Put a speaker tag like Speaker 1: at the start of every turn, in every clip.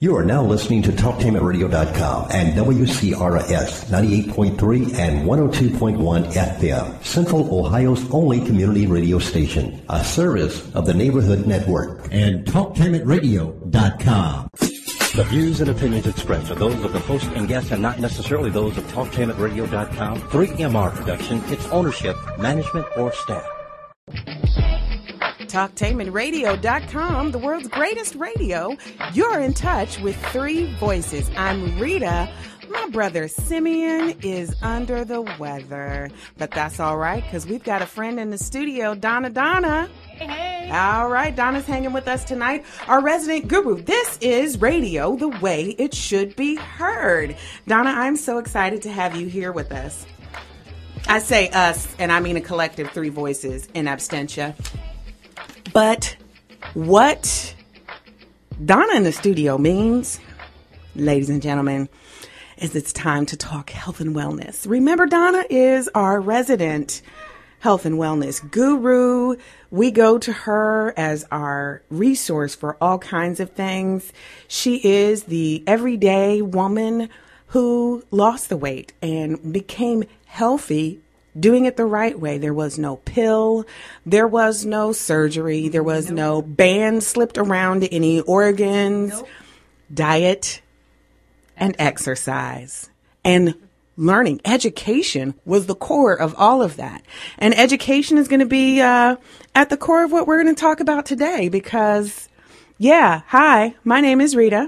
Speaker 1: You are now listening to TalkTainmentRadio.com and WCRS 98.3 and 102.1 FM, Central Ohio's only community radio station, a service of the Neighborhood Network.
Speaker 2: And TalkTainmentRadio.com.
Speaker 3: The views and opinions expressed are those of the host and guests and not necessarily those of TalkTainmentRadio.com, 3MR Production, its ownership, management, or staff.
Speaker 4: TalkTainmentRadio.com, the world's greatest radio. You're in touch with three voices. I'm Rita. My brother Simeon is under the weather, but that's all right because we've got a friend in the studio, Donna.
Speaker 5: Hey.
Speaker 4: All right, Donna's hanging with us tonight, our resident guru. This is radio the way it should be heard. Donna, I'm so excited to have you here with us. I say us, and I mean a collective three voices in absentia. But what Donna in the studio means, ladies and gentlemen, is it's time to talk health and wellness. Remember, Donna is our resident health and wellness guru. We go to her as our resource for all kinds of things. She is the everyday woman who lost the weight and became healthy doing it the right way. There was no pill. There was no surgery. There was no band slipped around any organs.
Speaker 5: Nope.
Speaker 4: Diet and exercise and learning. Education was the core of all of that. And education is going to be at the core of what we're going to talk about today because, hi, my name is Rita.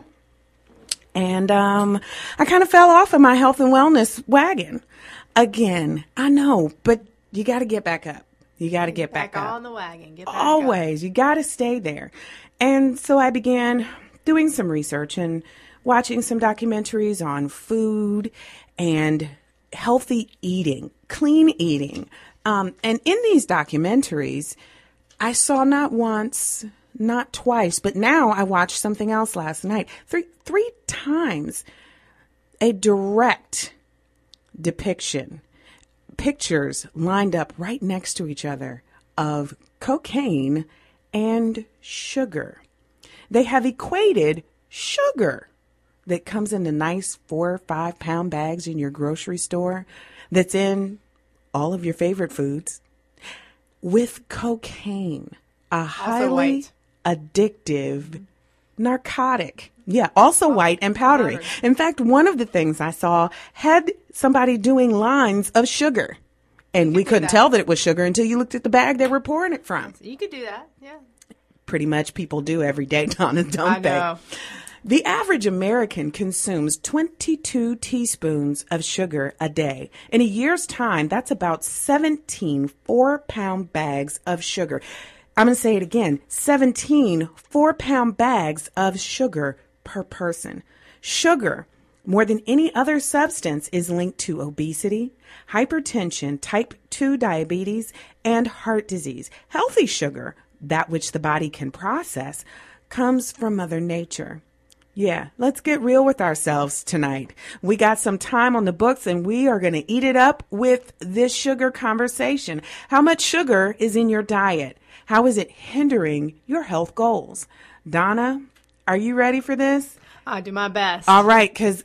Speaker 4: And I kind of fell off of my health and wellness wagon. Again, I know, but you got to get back up. You got to get back up.
Speaker 5: on the wagon. Get back
Speaker 4: Always. You got to stay there. And so I began doing some research and watching some documentaries on food and healthy eating, clean eating. And in these documentaries, I saw not once, not twice, but now I watched something else last night. Three times a direct depiction, pictures lined up right next to each other of cocaine and sugar. They have equated sugar that comes in the nice 4 or 5 pound bags in your grocery store that's in all of your favorite foods with cocaine, a highly addictive narcotic. Yeah, also white and powdery. In fact, one of the things I saw had somebody doing lines of sugar. And we couldn't tell that it was sugar until you looked at the bag they were pouring it from.
Speaker 5: You could do that, yeah.
Speaker 4: Pretty much people do every day, Donna, don't they?
Speaker 5: I know.
Speaker 4: The average American consumes 22 teaspoons of sugar a day. In a year's time, that's about 17 4-pound bags of sugar. I'm going to say it again, 17 4-pound bags of sugar per person. Sugar, more than any other substance, is linked to obesity, hypertension, type 2 diabetes, and heart disease. Healthy sugar, that which the body can process, comes from Mother Nature. Yeah, let's get real with ourselves tonight. We got some time on the books and we are going to eat it up with this sugar conversation. How much sugar is in your diet? How is it hindering your health goals? Donna, are you ready for this?
Speaker 5: I'll do my best.
Speaker 4: All right, because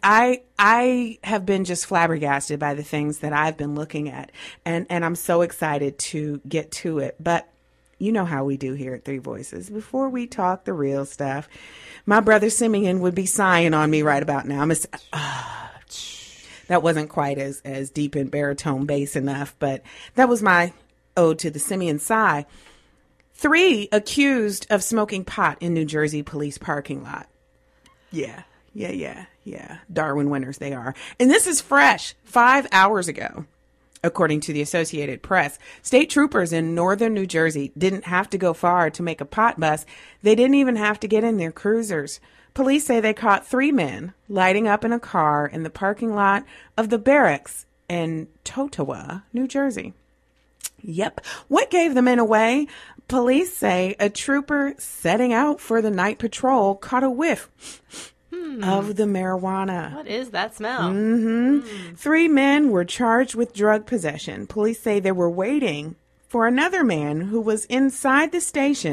Speaker 4: I have been just flabbergasted by the things that I've been looking at, and I'm so excited to get to it. But you know how we do here at Three Voices. Before we talk the real stuff, my brother Simeon would be sighing on me right about now. That wasn't quite as deep in baritone bass enough, but that was my ode to the Simeon sigh. 3 accused of smoking pot in New Jersey police parking lot. Yeah. Darwin winners they are. And this is fresh, 5 hours ago. According to the Associated Press, state troopers in northern New Jersey didn't have to go far to make a pot bust. They didn't even have to get in their cruisers. Police say they caught 3 men lighting up in a car in the parking lot of the barracks in Totowa, New Jersey. Yep. What gave the men away? Police say a trooper setting out for the night patrol caught a whiff of the marijuana.
Speaker 5: What is that smell?
Speaker 4: 3 men were charged with drug possession. Police say they were waiting for another man who was inside the station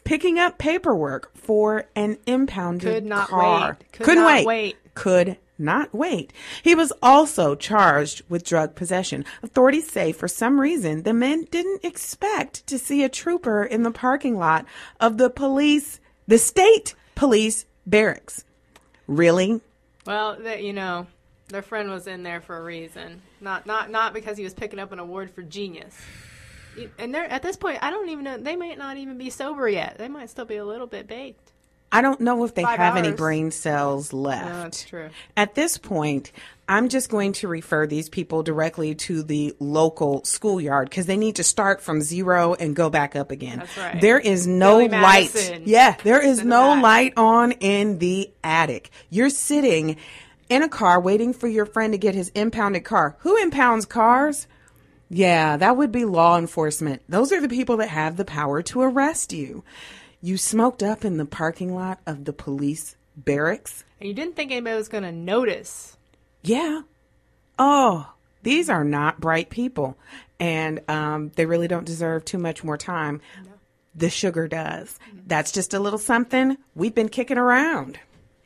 Speaker 4: picking up paperwork for an impounded
Speaker 5: Could not
Speaker 4: car.
Speaker 5: wait.
Speaker 4: Couldn't wait. Could not wait. He was also charged with drug possession. Authorities say for some reason the men didn't expect to see a trooper in the parking lot of the state police barracks. Really?
Speaker 5: Well, their friend was in there for a reason. Not because he was picking up an award for genius. And they're at this point, I don't even know. They might not even be sober yet. They might still be a little bit baked.
Speaker 4: I don't know if they
Speaker 5: 5
Speaker 4: have any
Speaker 5: hours.
Speaker 4: brain cells left.
Speaker 5: No, that's true.
Speaker 4: At this point, I'm just going to refer these people directly to the local schoolyard because they need to start from zero and go back up again.
Speaker 5: That's right.
Speaker 4: There is no
Speaker 5: Billy
Speaker 4: light.
Speaker 5: Madison.
Speaker 4: Yeah, there is
Speaker 5: In the
Speaker 4: no
Speaker 5: back.
Speaker 4: light on in the attic. You're sitting in a car waiting for your friend to get his impounded car. Who impounds cars? Yeah, that would be law enforcement. Those are the people that have the power to arrest you. You smoked up in the parking lot of the police barracks?
Speaker 5: And you didn't think anybody was going to notice.
Speaker 4: Yeah. Oh, these are not bright people. And they really don't deserve too much more time. No. The sugar does. That's just a little something we've been kicking around.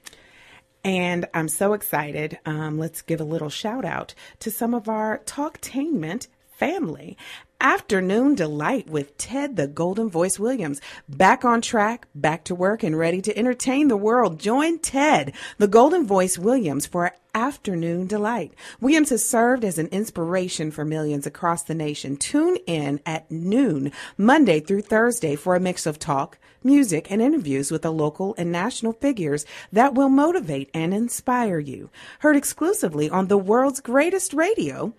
Speaker 4: And I'm so excited. Let's give a little shout out to some of our Talktainment family. Afternoon Delight with Ted the Golden Voice Williams. Back on track, back to work, and ready to entertain the world. Join Ted the Golden Voice Williams for Afternoon Delight. Williams has served as an inspiration for millions across the nation. Tune in at noon, Monday through Thursday, for a mix of talk, music, and interviews with the local and national figures that will motivate and inspire you. Heard exclusively on the world's greatest radio,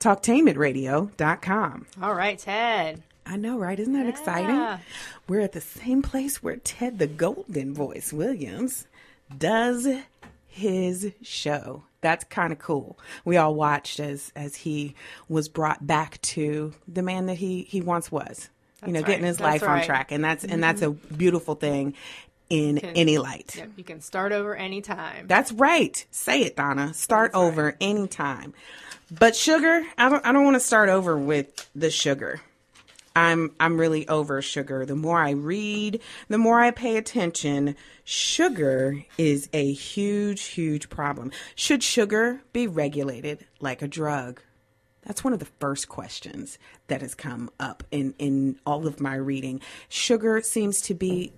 Speaker 4: TalkTainmentRadio.com.
Speaker 5: All right, Ted.
Speaker 4: I know, right? Isn't that exciting? We're at the same place where Ted the Golden Voice Williams does his show. That's kind of cool. We all watched as he was brought back to the man that he once was.
Speaker 5: That's
Speaker 4: getting his life on track. And that's a beautiful thing in any light.
Speaker 5: Yep, you can start over anytime.
Speaker 4: That's right. Say it, Donna. Start over anytime. But sugar, I don't want to start over with the sugar. I'm really over sugar. The more I read, the more I pay attention. Sugar is a huge, huge problem. Should sugar be regulated like a drug? That's one of the first questions that has come up in all of my reading. Sugar seems to be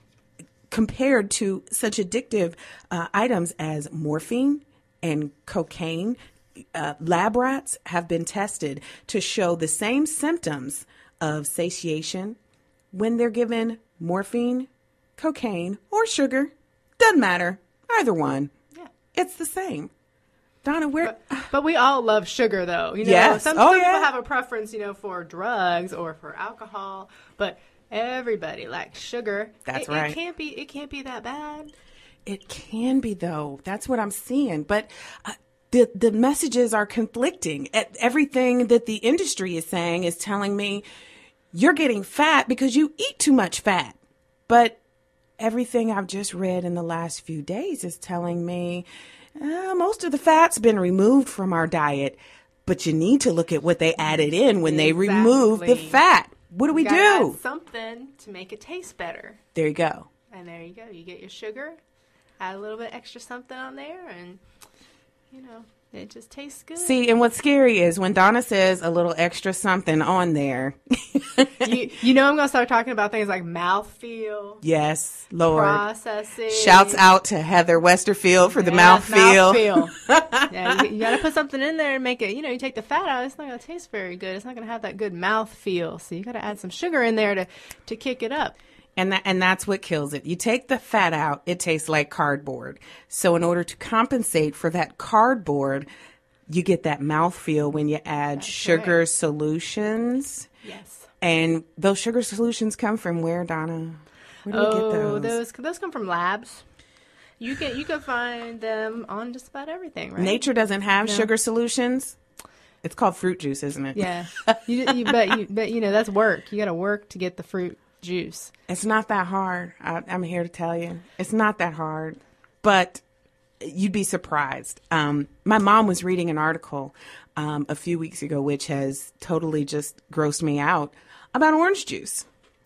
Speaker 4: compared to such addictive items as morphine and cocaine. Lab rats have been tested to show the same symptoms of satiation when they're given morphine, cocaine, or sugar. Doesn't matter. Either one. Yeah. It's the same. Donna,
Speaker 5: But we all love sugar, though.
Speaker 4: Yes.
Speaker 5: Some people have a preference, for drugs or for alcohol, but everybody likes sugar.
Speaker 4: That's right.
Speaker 5: It can't be that bad.
Speaker 4: It can be, though. That's what I'm seeing. But the messages are conflicting. Everything that the industry is saying is telling me you're getting fat because you eat too much fat. But everything I've just read in the last few days is telling me most of the fat's been removed from our diet. But you need to look at what they added in when they remove the fat. What do we do?
Speaker 5: Add something to make it taste better.
Speaker 4: There you go.
Speaker 5: And there you go. You get your sugar, add a little bit extra something on there, and it just tastes good.
Speaker 4: See, and what's scary is when Donna says a little extra something on there.
Speaker 5: I'm going to start talking about things like mouthfeel.
Speaker 4: Yes, Lord.
Speaker 5: Processing.
Speaker 4: Shouts out to Heather Westerfield for the mouthfeel.
Speaker 5: Yeah, you got to put something in there and make it, you take the fat out, it's not going to taste very good. It's not going to have that good mouthfeel. So you got to add some sugar in there to kick it up.
Speaker 4: And that's what kills it. You take the fat out, it tastes like cardboard. So in order to compensate for that cardboard, you get that mouthfeel when you add sugar solutions.
Speaker 5: Yes.
Speaker 4: And those sugar solutions come from where, Donna? Where do we get those?
Speaker 5: Those come from labs. You can find them on just about everything, right?
Speaker 4: Nature doesn't have sugar solutions. It's called fruit juice, isn't it?
Speaker 5: Yeah. But that's work. You got to work to get the fruit juice.
Speaker 4: It's not that hard. I'm here to tell you. It's not that hard. But you'd be surprised. My mom was reading an article a few weeks ago, which has totally just grossed me out, about orange juice.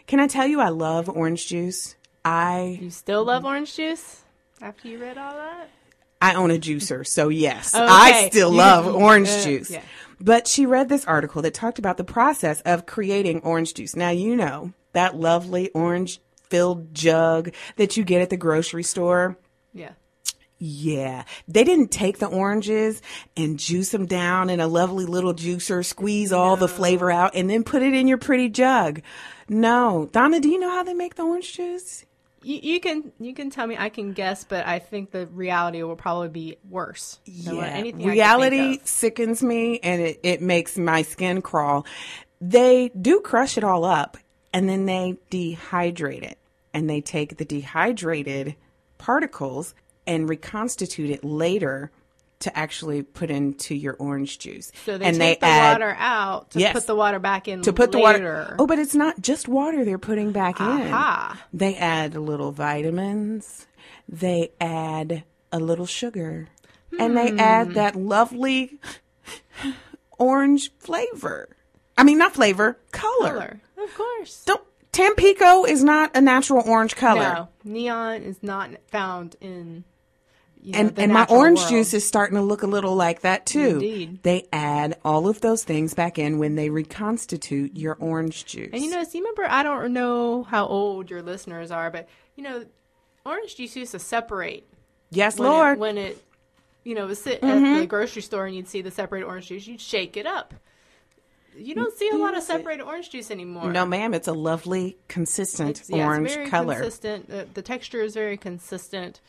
Speaker 4: Can I tell you I love orange juice?
Speaker 5: You still love orange juice after you read all that?
Speaker 4: I own a juicer, so yes,
Speaker 5: Okay.
Speaker 4: I still love orange juice.
Speaker 5: Yeah.
Speaker 4: But she read this article that talked about the process of creating orange juice. Now, you know, that lovely orange-filled jug that you get at the grocery store.
Speaker 5: Yeah.
Speaker 4: Yeah, they didn't take the oranges and juice them down in a lovely little juicer, squeeze all the flavor out, and then put it in your pretty jug. No. Donna, do you know how they make the orange juice?
Speaker 5: You can tell me. I can guess, but I think the reality will probably be worse. So anything I can
Speaker 4: reality
Speaker 5: think of.
Speaker 4: sickens me, and it makes my skin crawl. They do crush it all up, and then they dehydrate it, and they take the dehydrated particles and reconstitute it later to actually put into your orange juice.
Speaker 5: So they
Speaker 4: and
Speaker 5: take the water out to put the water back in
Speaker 4: to put
Speaker 5: later.
Speaker 4: the water. Oh, but it's not just water they're putting back in.
Speaker 5: Aha.
Speaker 4: They add a little vitamins. They add a little sugar. And they add that lovely orange flavor. I mean, not flavor, color.
Speaker 5: Of course.
Speaker 4: Tampico is not a natural orange color.
Speaker 5: No, neon is not found in the
Speaker 4: And my
Speaker 5: natural
Speaker 4: orange
Speaker 5: world.
Speaker 4: juice is starting to look a little like that too.
Speaker 5: Indeed.
Speaker 4: They add all of those things back in when they reconstitute your orange juice.
Speaker 5: And you remember, I don't know how old your listeners are, but orange juice used to separate.
Speaker 4: Yes,
Speaker 5: when
Speaker 4: Lord.
Speaker 5: When it was sit at the grocery store and you'd see the separated orange juice, you'd shake it up. You don't see a lot of separated orange juice anymore.
Speaker 4: No, ma'am. It's a lovely, consistent orange
Speaker 5: it's very
Speaker 4: color.
Speaker 5: Consistent. The texture is very consistent.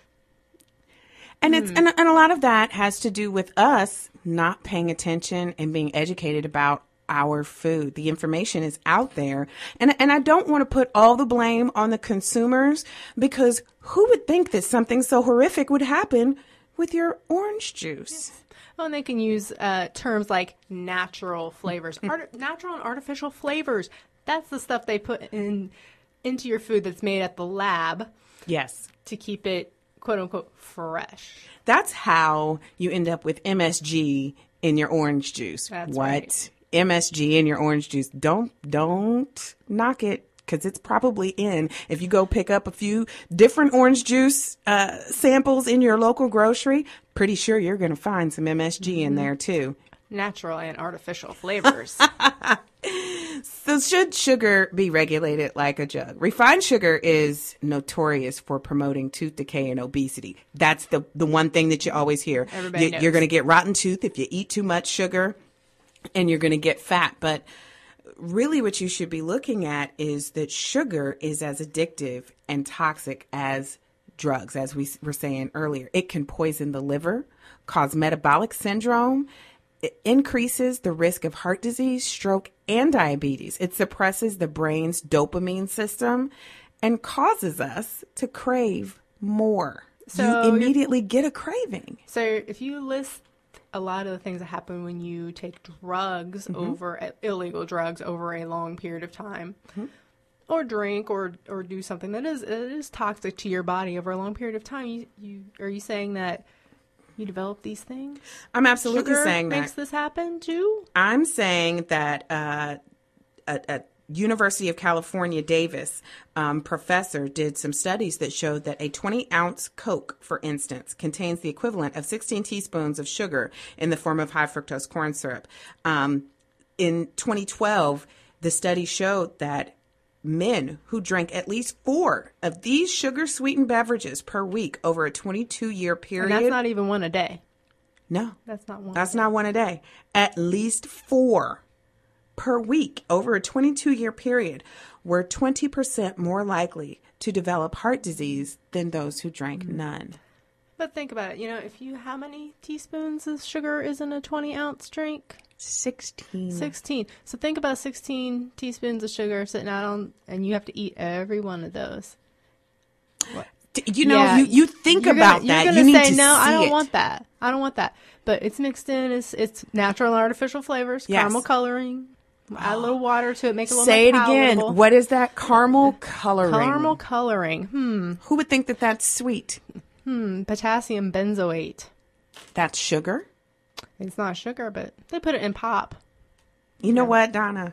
Speaker 4: And it's and a lot of that has to do with us not paying attention and being educated about our food. The information is out there. And I don't want to put all the blame on the consumers, because who would think that something so horrific would happen with your orange juice?
Speaker 5: Oh, and they can use terms like natural flavors, natural and artificial flavors. That's the stuff they put into your food that's made at the lab.
Speaker 4: Yes.
Speaker 5: To keep it, quote unquote, fresh.
Speaker 4: That's how you end up with MSG in your orange juice.
Speaker 5: That's
Speaker 4: what?
Speaker 5: right.
Speaker 4: MSG in your orange juice. Don't knock it, because it's probably in. If you go pick up a few different orange juice samples in your local grocery, pretty sure you're going to find some MSG in there too.
Speaker 5: Natural and artificial flavors.
Speaker 4: So should sugar be regulated like a jug? Refined sugar is notorious for promoting tooth decay and obesity. That's the one thing that you always hear.
Speaker 5: Everybody knows.
Speaker 4: You're going to get rotten tooth if you eat too much sugar, and you're going to get fat. But really what you should be looking at is that sugar is as addictive and toxic as drugs, as we were saying earlier. It can poison the liver, cause metabolic syndrome. It increases the risk of heart disease, stroke, and diabetes. It suppresses the brain's dopamine system and causes us to crave more.
Speaker 5: So
Speaker 4: you immediately get a craving.
Speaker 5: So if you list a lot of the things that happen when you take drugs illegal drugs over a long period of time, or drink or do something that is toxic to your body over a long period of time, are you saying that you develop these things?
Speaker 4: I'm absolutely
Speaker 5: Sugar
Speaker 4: saying that.
Speaker 5: makes this happen too?
Speaker 4: I'm saying that a University of California, Davis professor did some studies that showed that a 20-ounce Coke, for instance, contains the equivalent of 16 teaspoons of sugar in the form of high fructose corn syrup. In 2012, the study showed that men who drank at least 4 of these sugar-sweetened beverages per week over a 22-year period.
Speaker 5: And that's not even one a day.
Speaker 4: No.
Speaker 5: That's not one.
Speaker 4: That's not one a day. At least 4 per week over a 22-year period were 20% more likely to develop heart disease than those who drank none.
Speaker 5: But think about it. How many teaspoons of sugar is in a 20-ounce drink?
Speaker 4: 16.
Speaker 5: 16. So think about 16 teaspoons of sugar sitting out on, and you have to eat every one of those.
Speaker 4: You think about that.
Speaker 5: You're
Speaker 4: You
Speaker 5: going
Speaker 4: need
Speaker 5: to say,
Speaker 4: to
Speaker 5: no,
Speaker 4: see
Speaker 5: I don't
Speaker 4: it.
Speaker 5: want that. I don't want that. But it's mixed in. It's natural and artificial flavors,
Speaker 4: Yes.
Speaker 5: caramel coloring. Add a little water to it, make it a little
Speaker 4: Say it
Speaker 5: more
Speaker 4: again.
Speaker 5: palatable.
Speaker 4: What is that? Caramel coloring.
Speaker 5: Caramel coloring.
Speaker 4: Who would think that that's sweet?
Speaker 5: Potassium benzoate.
Speaker 4: That's sugar.
Speaker 5: It's not sugar, but they put it in pop.
Speaker 4: You know what, Donna?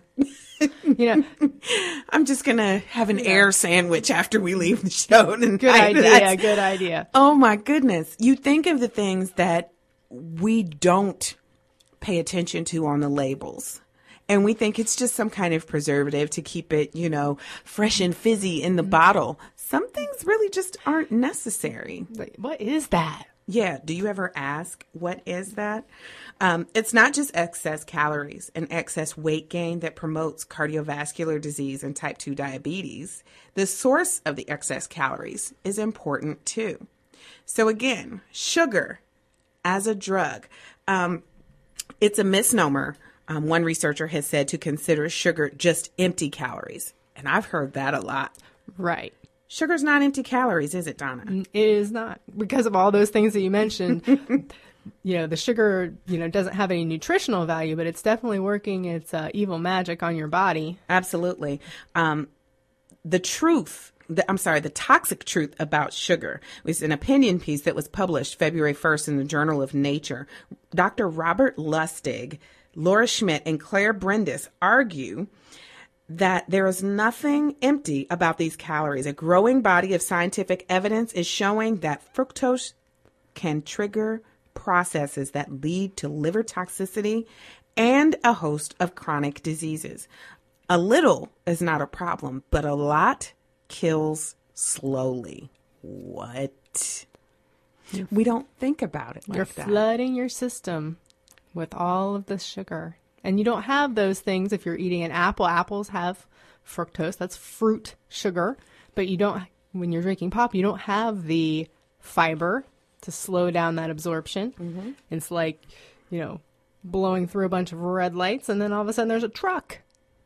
Speaker 4: I'm just going to have an air sandwich after we leave the show tonight.
Speaker 5: Good idea.
Speaker 4: Oh, my goodness. You think of the things that we don't pay attention to on the labels. And we think it's just some kind of preservative to keep it, fresh and fizzy in the bottle. Some things really just aren't necessary.
Speaker 5: Wait, what is that?
Speaker 4: Yeah. Do you ever ask, what is that? It's not just excess calories and excess weight gain that promotes cardiovascular disease and type 2 diabetes. The source of the excess calories is important too. So again, sugar as a drug. It's a misnomer. One researcher has said to consider sugar just empty calories. And I've heard that a lot.
Speaker 5: Right.
Speaker 4: Sugar's not empty calories, is it, Donna?
Speaker 5: It is not. Because of all those things that you mentioned, the sugar, doesn't have any nutritional value, but it's definitely working its evil magic on your body.
Speaker 4: Absolutely. The toxic truth about sugar was an opinion piece that was published February 1st in the Journal of Nature. Dr. Robert Lustig, Laura Schmidt, and Claire Brendis argue that there is nothing empty about these calories. A growing body of scientific evidence is showing that fructose can trigger processes that lead to liver toxicity and a host of chronic diseases. A little is not a problem, but a lot kills slowly. What? We don't think about it like that.
Speaker 5: You're flooding your system with all of the sugar. And you don't have those things if you're eating an apple. Apples have fructose. That's fruit sugar. But you don't, when you're drinking pop, you don't have the fiber to slow down that absorption. Mm-hmm. It's like, blowing through a bunch of red lights, and then all of a sudden there's a truck.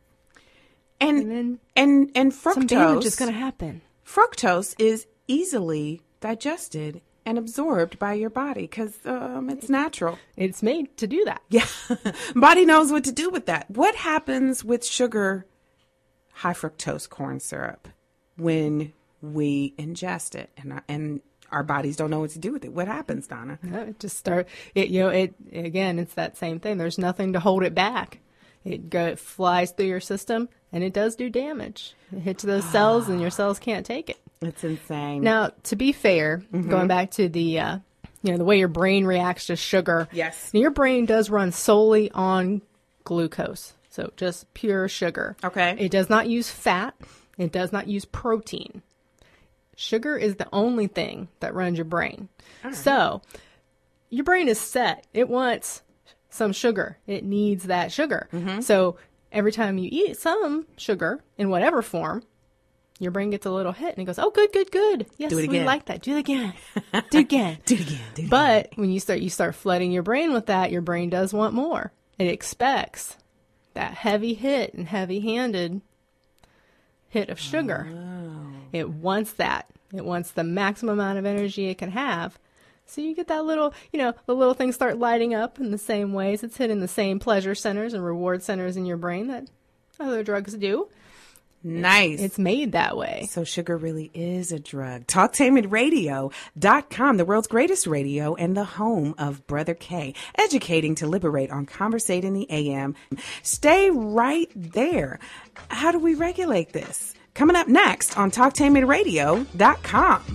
Speaker 4: And fructose,
Speaker 5: some damage is going to happen.
Speaker 4: Fructose is easily digested and absorbed by your body because it's natural.
Speaker 5: It's made to do that.
Speaker 4: Yeah. Body knows what to do with that. What happens with sugar, high fructose corn syrup, when we ingest it and our bodies don't know what to do with it? What happens, Donna?
Speaker 5: No, it just again, it's that same thing. There's nothing to hold it back. It flies through your system, and it does do damage. It hits those cells, and your cells can't take it.
Speaker 4: It's insane.
Speaker 5: Now, to be fair, going back to the the way your brain reacts to sugar.
Speaker 4: Yes.
Speaker 5: Now, your brain does run solely on glucose, so just pure sugar.
Speaker 4: Okay.
Speaker 5: It does not use fat. It does not use protein. Sugar is the only thing that runs your brain. Right. So, your brain is set. It wants some sugar. It needs that sugar. Mm-hmm. So, every time you eat some sugar in whatever form, your brain gets a little hit and it goes, oh, good. Yes, we like that. Do it again. Do it again.
Speaker 4: Do it again.
Speaker 5: But when you start flooding your brain with that, your brain does want more. It expects that heavy hit and heavy-handed hit of sugar. Oh. It wants that. It wants the maximum amount of energy it can have. So you get that little, the little things start lighting up in the same ways. It's hitting the same pleasure centers and reward centers in your brain that other drugs do.
Speaker 4: Nice.
Speaker 5: It's made that way.
Speaker 4: So sugar really is a drug. TalkTainmentRadio.com, the world's greatest radio and the home of Brother K. Educating to liberate on Conversate in the AM. Stay right there. How do we regulate this? Coming up next on TalkTainmentRadio.com.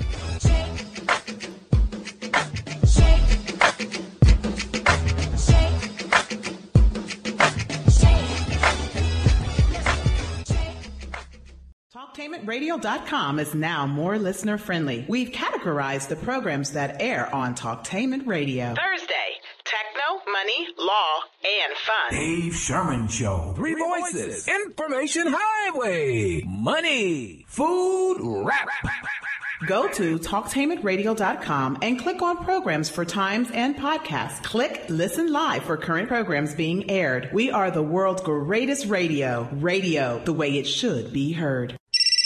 Speaker 6: TalkTainmentRadio.com is now more listener friendly. We've categorized the programs that air on Talktainment Radio. Thursday, techno, money, law, and fun.
Speaker 7: Dave Sherman Show. Three voices. Information highway. Money. Food. Rap.
Speaker 6: Go to TalkTainmentRadio.com and click on programs for times and podcasts. Click Listen Live for current programs being aired. We are the world's greatest radio. Radio, the way it should be heard.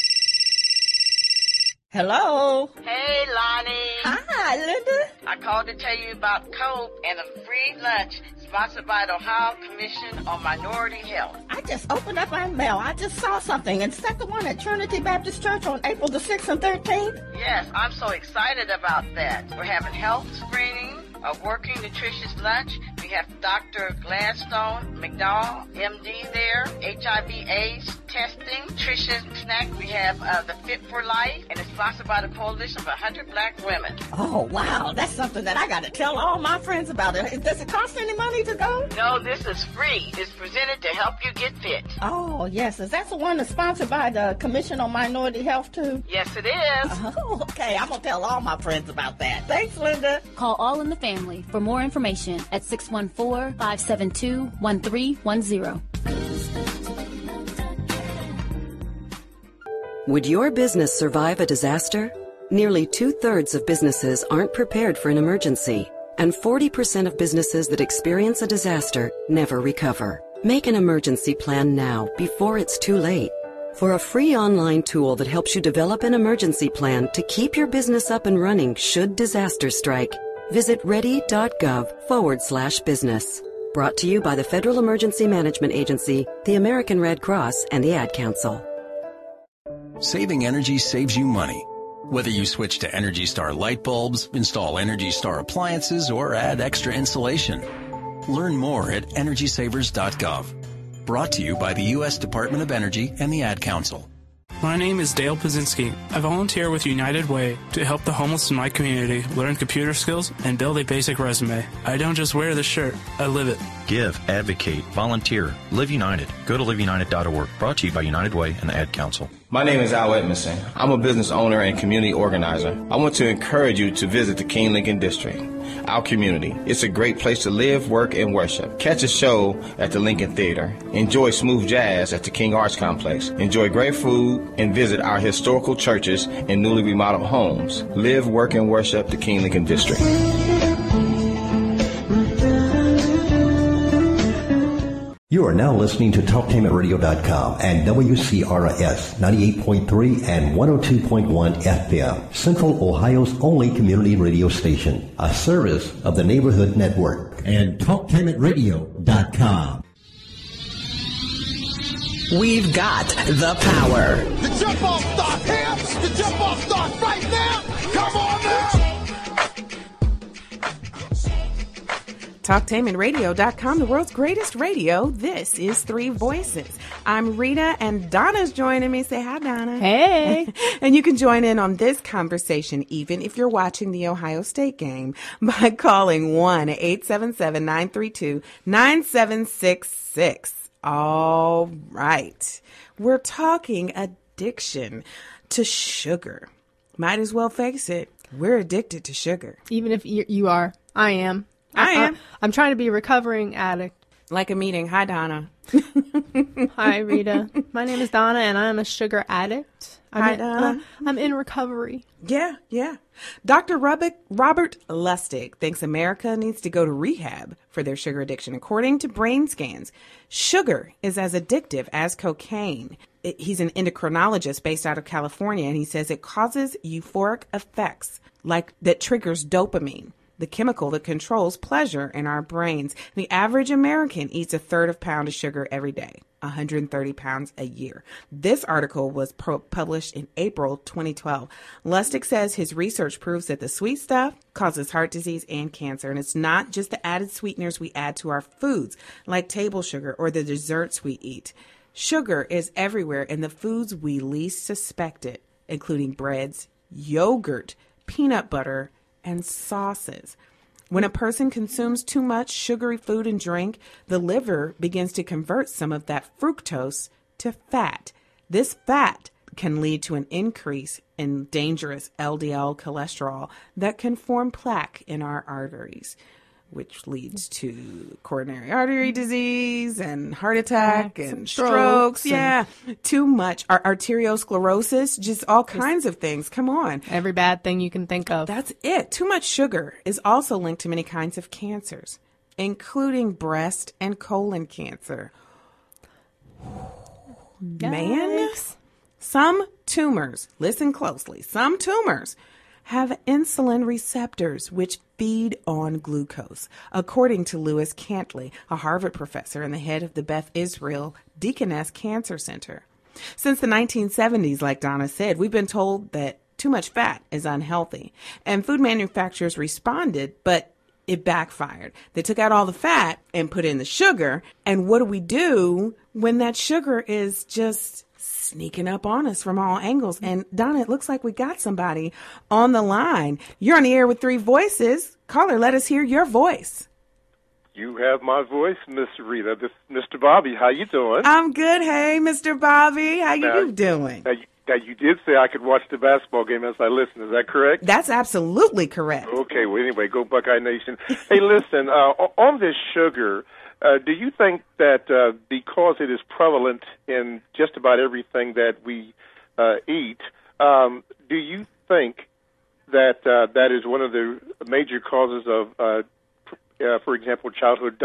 Speaker 8: Hello.
Speaker 9: Hey, Lonnie.
Speaker 8: Hi, Linda.
Speaker 9: I called to tell you about COPE and a free lunch sponsored by the Ohio Commission on Minority Health.
Speaker 8: I just opened up my mail. I just saw something. And second one at Trinity Baptist Church on April the 6th and 13th.
Speaker 9: Yes, I'm so excited about that. We're having health screening, a working nutritious lunch. We have Dr. Gladstone McDowell, MD there, HIV/AIDS testing, nutrition snack. We have the Fit for Life, and it's sponsored by the Coalition of 100 Black Women.
Speaker 8: Oh, wow. That's something that I got to tell all my friends about. Does it cost any money to go?
Speaker 9: No, this is free. It's presented to help you get fit.
Speaker 8: Oh, yes. Is that the one that's sponsored by the Commission on Minority Health, too?
Speaker 9: Yes, it is.
Speaker 8: Oh, okay. I'm going to tell all my friends about that. Thanks, Linda.
Speaker 10: Call All in the Family for more information at 614-572-1310.
Speaker 11: Would your business survive a disaster? Nearly 2/3 of businesses aren't prepared for an emergency, and 40% of businesses that experience a disaster never recover. Make an emergency plan now before it's too late. For a free online tool that helps you develop an emergency plan to keep your business up and running should disaster strike, visit ready.gov/business. Brought to you by the Federal Emergency Management Agency, the American Red Cross, and the Ad Council.
Speaker 12: Saving energy saves you money. Whether you switch to Energy Star light bulbs, install Energy Star appliances, or add extra insulation. Learn more at EnergySavers.gov. Brought to you by the U.S. Department of Energy and the Ad Council.
Speaker 13: My name is Dale Pazinski. I volunteer with United Way to help the homeless in my community learn computer skills and build a basic resume. I don't just wear the shirt, I live it.
Speaker 14: Give, advocate, volunteer, Live United. Go to liveunited.org. Brought to you by United Way and the Ad Council.
Speaker 15: My name is Al Edmondson. I'm a business owner and community organizer. I want to encourage you to visit the King Lincoln District, our community. It's a great place to live, work, and worship. Catch a show at the Lincoln Theater. Enjoy smooth jazz at the King Arts Complex. Enjoy great food and visit our historical churches and newly remodeled homes. Live, work, and worship the King Lincoln District.
Speaker 1: You are now listening to TalkTainmentRadio.com and WCRS 98.3 and 102.1 FM, Central Ohio's only community radio station, a service of the Neighborhood Network.
Speaker 2: And TalkTainmentRadio.com.
Speaker 6: We've got the power.
Speaker 16: The jump off starts here. The jump off starts right now. Come on now.
Speaker 4: TalkTainmentRadio.com, the world's greatest radio. This is Three Voices. I'm Rita, and Donna's joining me. Say hi, Donna.
Speaker 5: Hey.
Speaker 4: And you can join in on this conversation even if you're watching the Ohio State game by calling 1-877-932-9766. All right. We're talking addiction to sugar. Might as well face it. We're addicted to sugar.
Speaker 5: Even if you are. I am.
Speaker 4: I am.
Speaker 5: I'm trying to be a recovering addict.
Speaker 4: Like a meeting. Hi, Donna.
Speaker 5: Hi, Rita. My name is Donna, and I'm a sugar addict.
Speaker 4: Hi, Donna.
Speaker 5: I'm in recovery.
Speaker 4: Yeah. Dr. Robert Lustig thinks America needs to go to rehab for their sugar addiction. According to brain scans, sugar is as addictive as cocaine. He's an endocrinologist based out of California, and he says it causes euphoric effects like that triggers dopamine, the chemical that controls pleasure in our brains. The average American eats 1/3 pound of sugar every day, 130 pounds a year. This article was published in April 2012. Lustig says his research proves that the sweet stuff causes heart disease and cancer. And it's not just the added sweeteners we add to our foods, like table sugar or the desserts we eat. Sugar is everywhere in the foods we least suspect it, including breads, yogurt, peanut butter, and sauces. When a person consumes too much sugary food and drink, the liver begins to convert some of that fructose to fat. This fat can lead to an increase in dangerous LDL cholesterol that can form plaque in our arteries, which leads to coronary artery disease and heart attack and strokes. Yeah. Too much. Arteriosclerosis, just all kinds of things. Come on.
Speaker 5: Every bad thing you can think of.
Speaker 4: That's it. Too much sugar is also linked to many kinds of cancers, including breast and colon cancer. Man, some tumors, listen closely, some tumors have insulin receptors which feed on glucose, according to Louis Cantley, a Harvard professor and the head of the Beth Israel Deaconess Cancer Center. Since the 1970s, like Donna said, we've been told that too much fat is unhealthy, and food manufacturers responded, but it backfired. They took out all the fat and put in the sugar. And what do we do when that sugar is just sneaking up on us from all angles? And Donna, it looks like we got somebody on the line. You're on the air with 3 Voices. Caller, let us hear your voice.
Speaker 17: You have my voice, Miss Rita. This is Mr. Bobby. How you doing?
Speaker 4: I'm good. Hey, Mr. Bobby. How you doing?
Speaker 17: Now, you did say I could watch the basketball game as I listen. Is that correct?
Speaker 4: That's absolutely correct.
Speaker 17: Okay. Well, anyway, go Buckeye Nation. Hey, listen, on this sugar, do you think that because it is prevalent in just about everything that we eat, do you think that that is one of the major causes of for example, childhood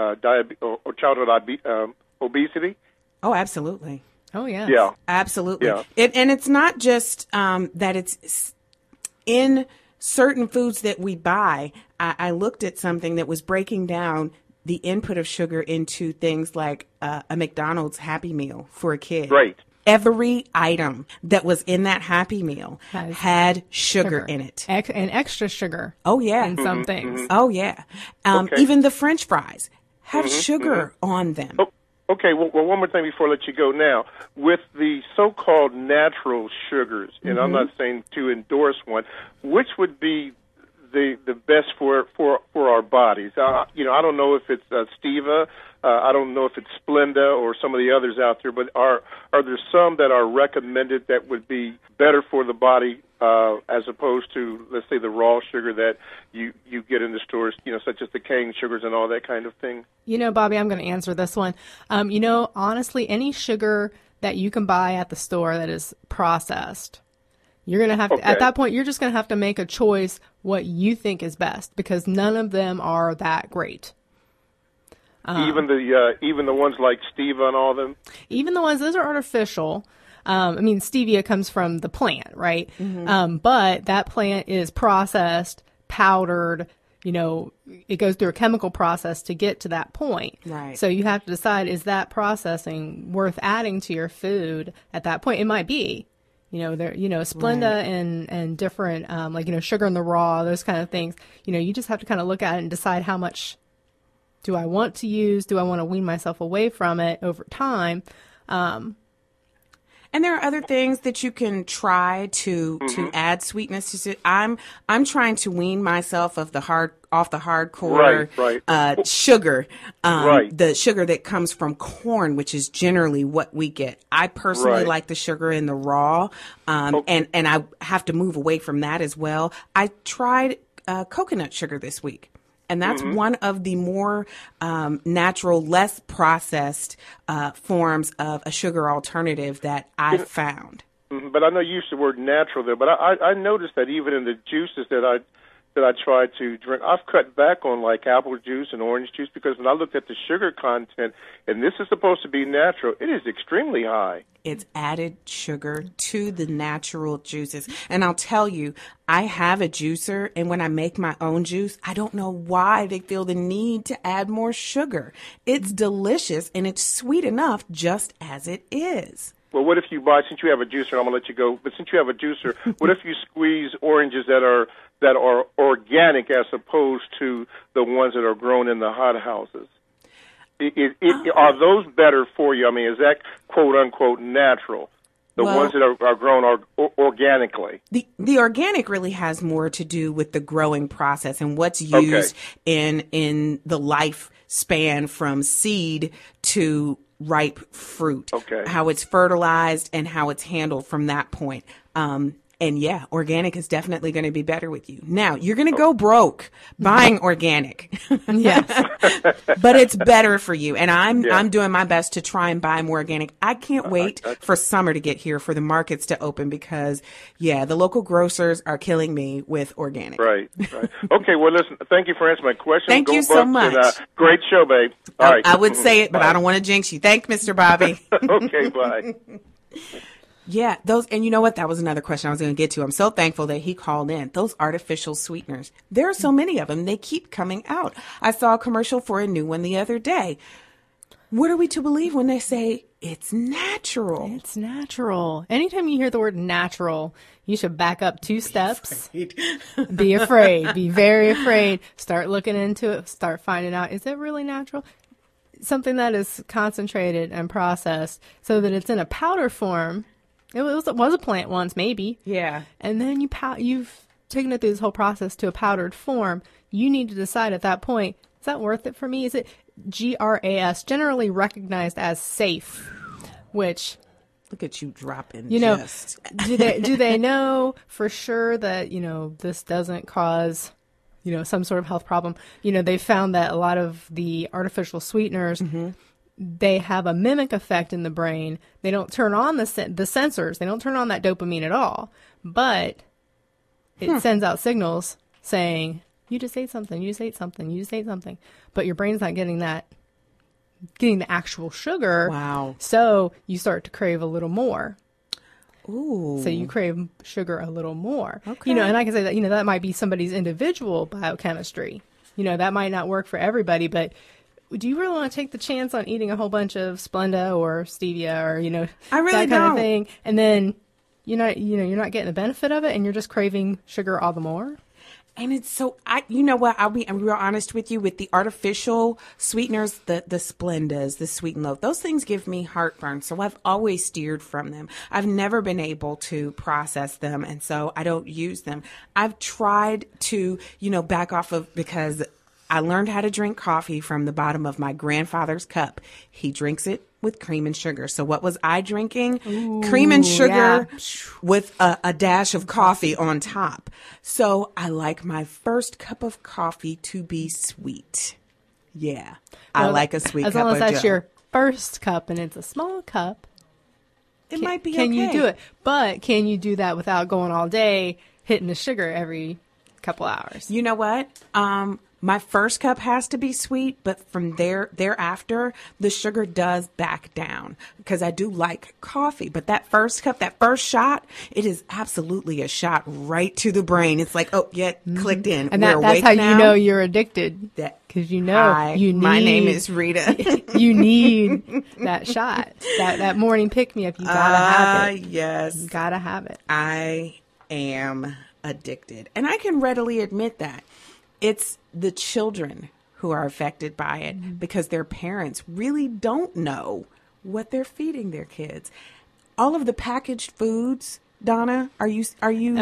Speaker 17: obesity?
Speaker 4: Oh, absolutely.
Speaker 5: Oh, yeah.
Speaker 17: Yeah.
Speaker 4: Absolutely.
Speaker 17: Yeah.
Speaker 4: And it's not just that it's in certain foods that we buy. I looked at something that was breaking down the input of sugar into things like a McDonald's Happy Meal for a kid.
Speaker 17: Right.
Speaker 4: Every item that was in that Happy Meal had sugar in it.
Speaker 5: And extra sugar.
Speaker 4: Oh, yeah.
Speaker 5: In some things.
Speaker 4: Oh, yeah.
Speaker 17: Okay.
Speaker 4: Even the French fries have sugar on them.
Speaker 17: Oh, okay, well, one more thing before I let you go now. With the so-called natural sugars, and I'm not saying to endorse one, which would be the best for our bodies? I don't know if it's Stevia. I don't know if it's Splenda or some of the others out there, but are there some that are recommended that would be better for the body as opposed to, let's say, the raw sugar that you get in the stores, such as the cane sugars and all that kind of thing?
Speaker 5: Bobby, I'm going to answer this one. Honestly, any sugar that you can buy at the store that is processed, you're going to have to, at that point, you're just going to have to make a choice what you think is best, because none of them are that great.
Speaker 17: Even the ones like Stevia and all of them?
Speaker 5: Even the ones, those are artificial. Stevia comes from the plant, right? But that plant is processed, powdered, it goes through a chemical process to get to that point.
Speaker 4: Right.
Speaker 5: So you have to decide, is that processing worth adding to your food at that point? It might be. Splenda and different, sugar in the raw, those kind of things. You just have to kind of look at it and decide how much do I want to use? Do I want to wean myself away from it over time?
Speaker 4: And there are other things that you can try to add sweetness to. I'm trying to wean myself off the hardcore sugar, the sugar that comes from corn, which is generally what we get. I personally like the sugar in the raw, and I have to move away from that as well. I tried coconut sugar this week. And that's one of the more natural, less processed forms of a sugar alternative that I've found.
Speaker 17: But I know you used the word natural there, but I noticed that even in the juices that I try to drink, I've cut back on like apple juice and orange juice, because when I looked at the sugar content, and this is supposed to be natural, it is extremely high.
Speaker 4: It's added sugar to the natural juices. And I'll tell you, I have a juicer, and when I make my own juice, I don't know why they feel the need to add more sugar. It's delicious, and it's sweet enough just as it is.
Speaker 17: Well, what if you buy, since you have a juicer, I'm going to let you go, but since you have a juicer, what if you squeeze oranges that are organic as opposed to the ones that are grown in the hothouses? Are those better for you? I mean, is that quote-unquote natural? The ones that are grown organically.
Speaker 4: The organic really has more to do with the growing process and what's used in the lifespan from seed to ripe fruit. How it's fertilized and how it's handled from that point. And yeah, organic is definitely going to be better with you. Now, you're going to go broke buying organic. Yes. But it's better for you. And I'm doing my best to try and buy more organic. I can't wait for summer to get here for the markets to open, because the local grocers are killing me with organic.
Speaker 17: Right. Okay, well, listen, thank you for answering my question.
Speaker 4: Thank you so much.
Speaker 17: And, great show, babe. All right.
Speaker 4: I would say it, but I don't want to jinx you. Thanks, Mr. Bobby.
Speaker 17: Okay, bye.
Speaker 4: Yeah, and you know what? That was another question I was going to get to. I'm so thankful that he called in. Those artificial sweeteners. There are so many of them. They keep coming out. I saw a commercial for a new one the other day. What are we to believe when they say it's natural?
Speaker 5: It's natural. Anytime you hear the word natural, you should back up 2 steps. Be afraid. Be very afraid. Start looking into it. Start finding out, is it really natural? Something that is concentrated and processed so that it's in a powder form. It was a plant once, maybe.
Speaker 4: Yeah.
Speaker 5: And then you've taken it through this whole process to a powdered form. You need to decide at that point, is that worth it for me? Is it GRAS, generally recognized as safe, which...
Speaker 4: Look at you dropping.
Speaker 5: You know, do they know for sure that, this doesn't cause, some sort of health problem? They found that a lot of the artificial sweeteners, they have a mimic effect in the brain. They don't turn on the sensors. They don't turn on that dopamine at all. But it sends out signals saying, you just ate something, you just ate something, you just ate something. But your brain's not getting the actual sugar.
Speaker 4: Wow.
Speaker 5: So you start to crave a little more.
Speaker 4: Ooh.
Speaker 5: So you crave sugar a little more.
Speaker 4: Okay.
Speaker 5: And I can say that, that might be somebody's individual biochemistry. That might not work for everybody, but do you really want to take the chance on eating a whole bunch of Splenda or stevia or,
Speaker 4: I really
Speaker 5: that kind
Speaker 4: don't.
Speaker 5: of thing? And then you're not getting the benefit of it and you're just craving sugar all the more?
Speaker 4: And it's so, you know what, I'm real honest with you, with the artificial sweeteners, the Splendas, the Sweet and Low, those things give me heartburn. So I've always steered from them. I've never been able to process them. And so I don't use them. I've tried to, back off of, because I learned how to drink coffee from the bottom of my grandfather's cup. He drinks it with cream and sugar. So what was I drinking?
Speaker 5: Ooh,
Speaker 4: cream and sugar
Speaker 5: yeah.
Speaker 4: with a dash of coffee on top. So I like my first cup of coffee to be sweet. Yeah. I like a sweet cup of Joe.
Speaker 5: As long as that's your first cup and it's a small cup.
Speaker 4: It might be
Speaker 5: Can
Speaker 4: okay.
Speaker 5: you do it? But can you do that without going all day hitting the sugar every couple hours?
Speaker 4: You know what? My first cup has to be sweet, but from thereafter, the sugar does back down because I do like coffee. But that first cup, that first shot, it is absolutely a shot right to the brain. It's like, clicked in.
Speaker 5: And
Speaker 4: We're
Speaker 5: that's how
Speaker 4: now.
Speaker 5: you know you're addicted. Because
Speaker 4: Hi, my name is Rita.
Speaker 5: You need that shot, that morning pick-me-up. You gotta have it.
Speaker 4: Yes.
Speaker 5: You gotta have it.
Speaker 4: I am addicted. And I can readily admit that. It's the children who are affected by it because their parents really don't know what they're feeding their kids. All of the packaged foods, Donna, are you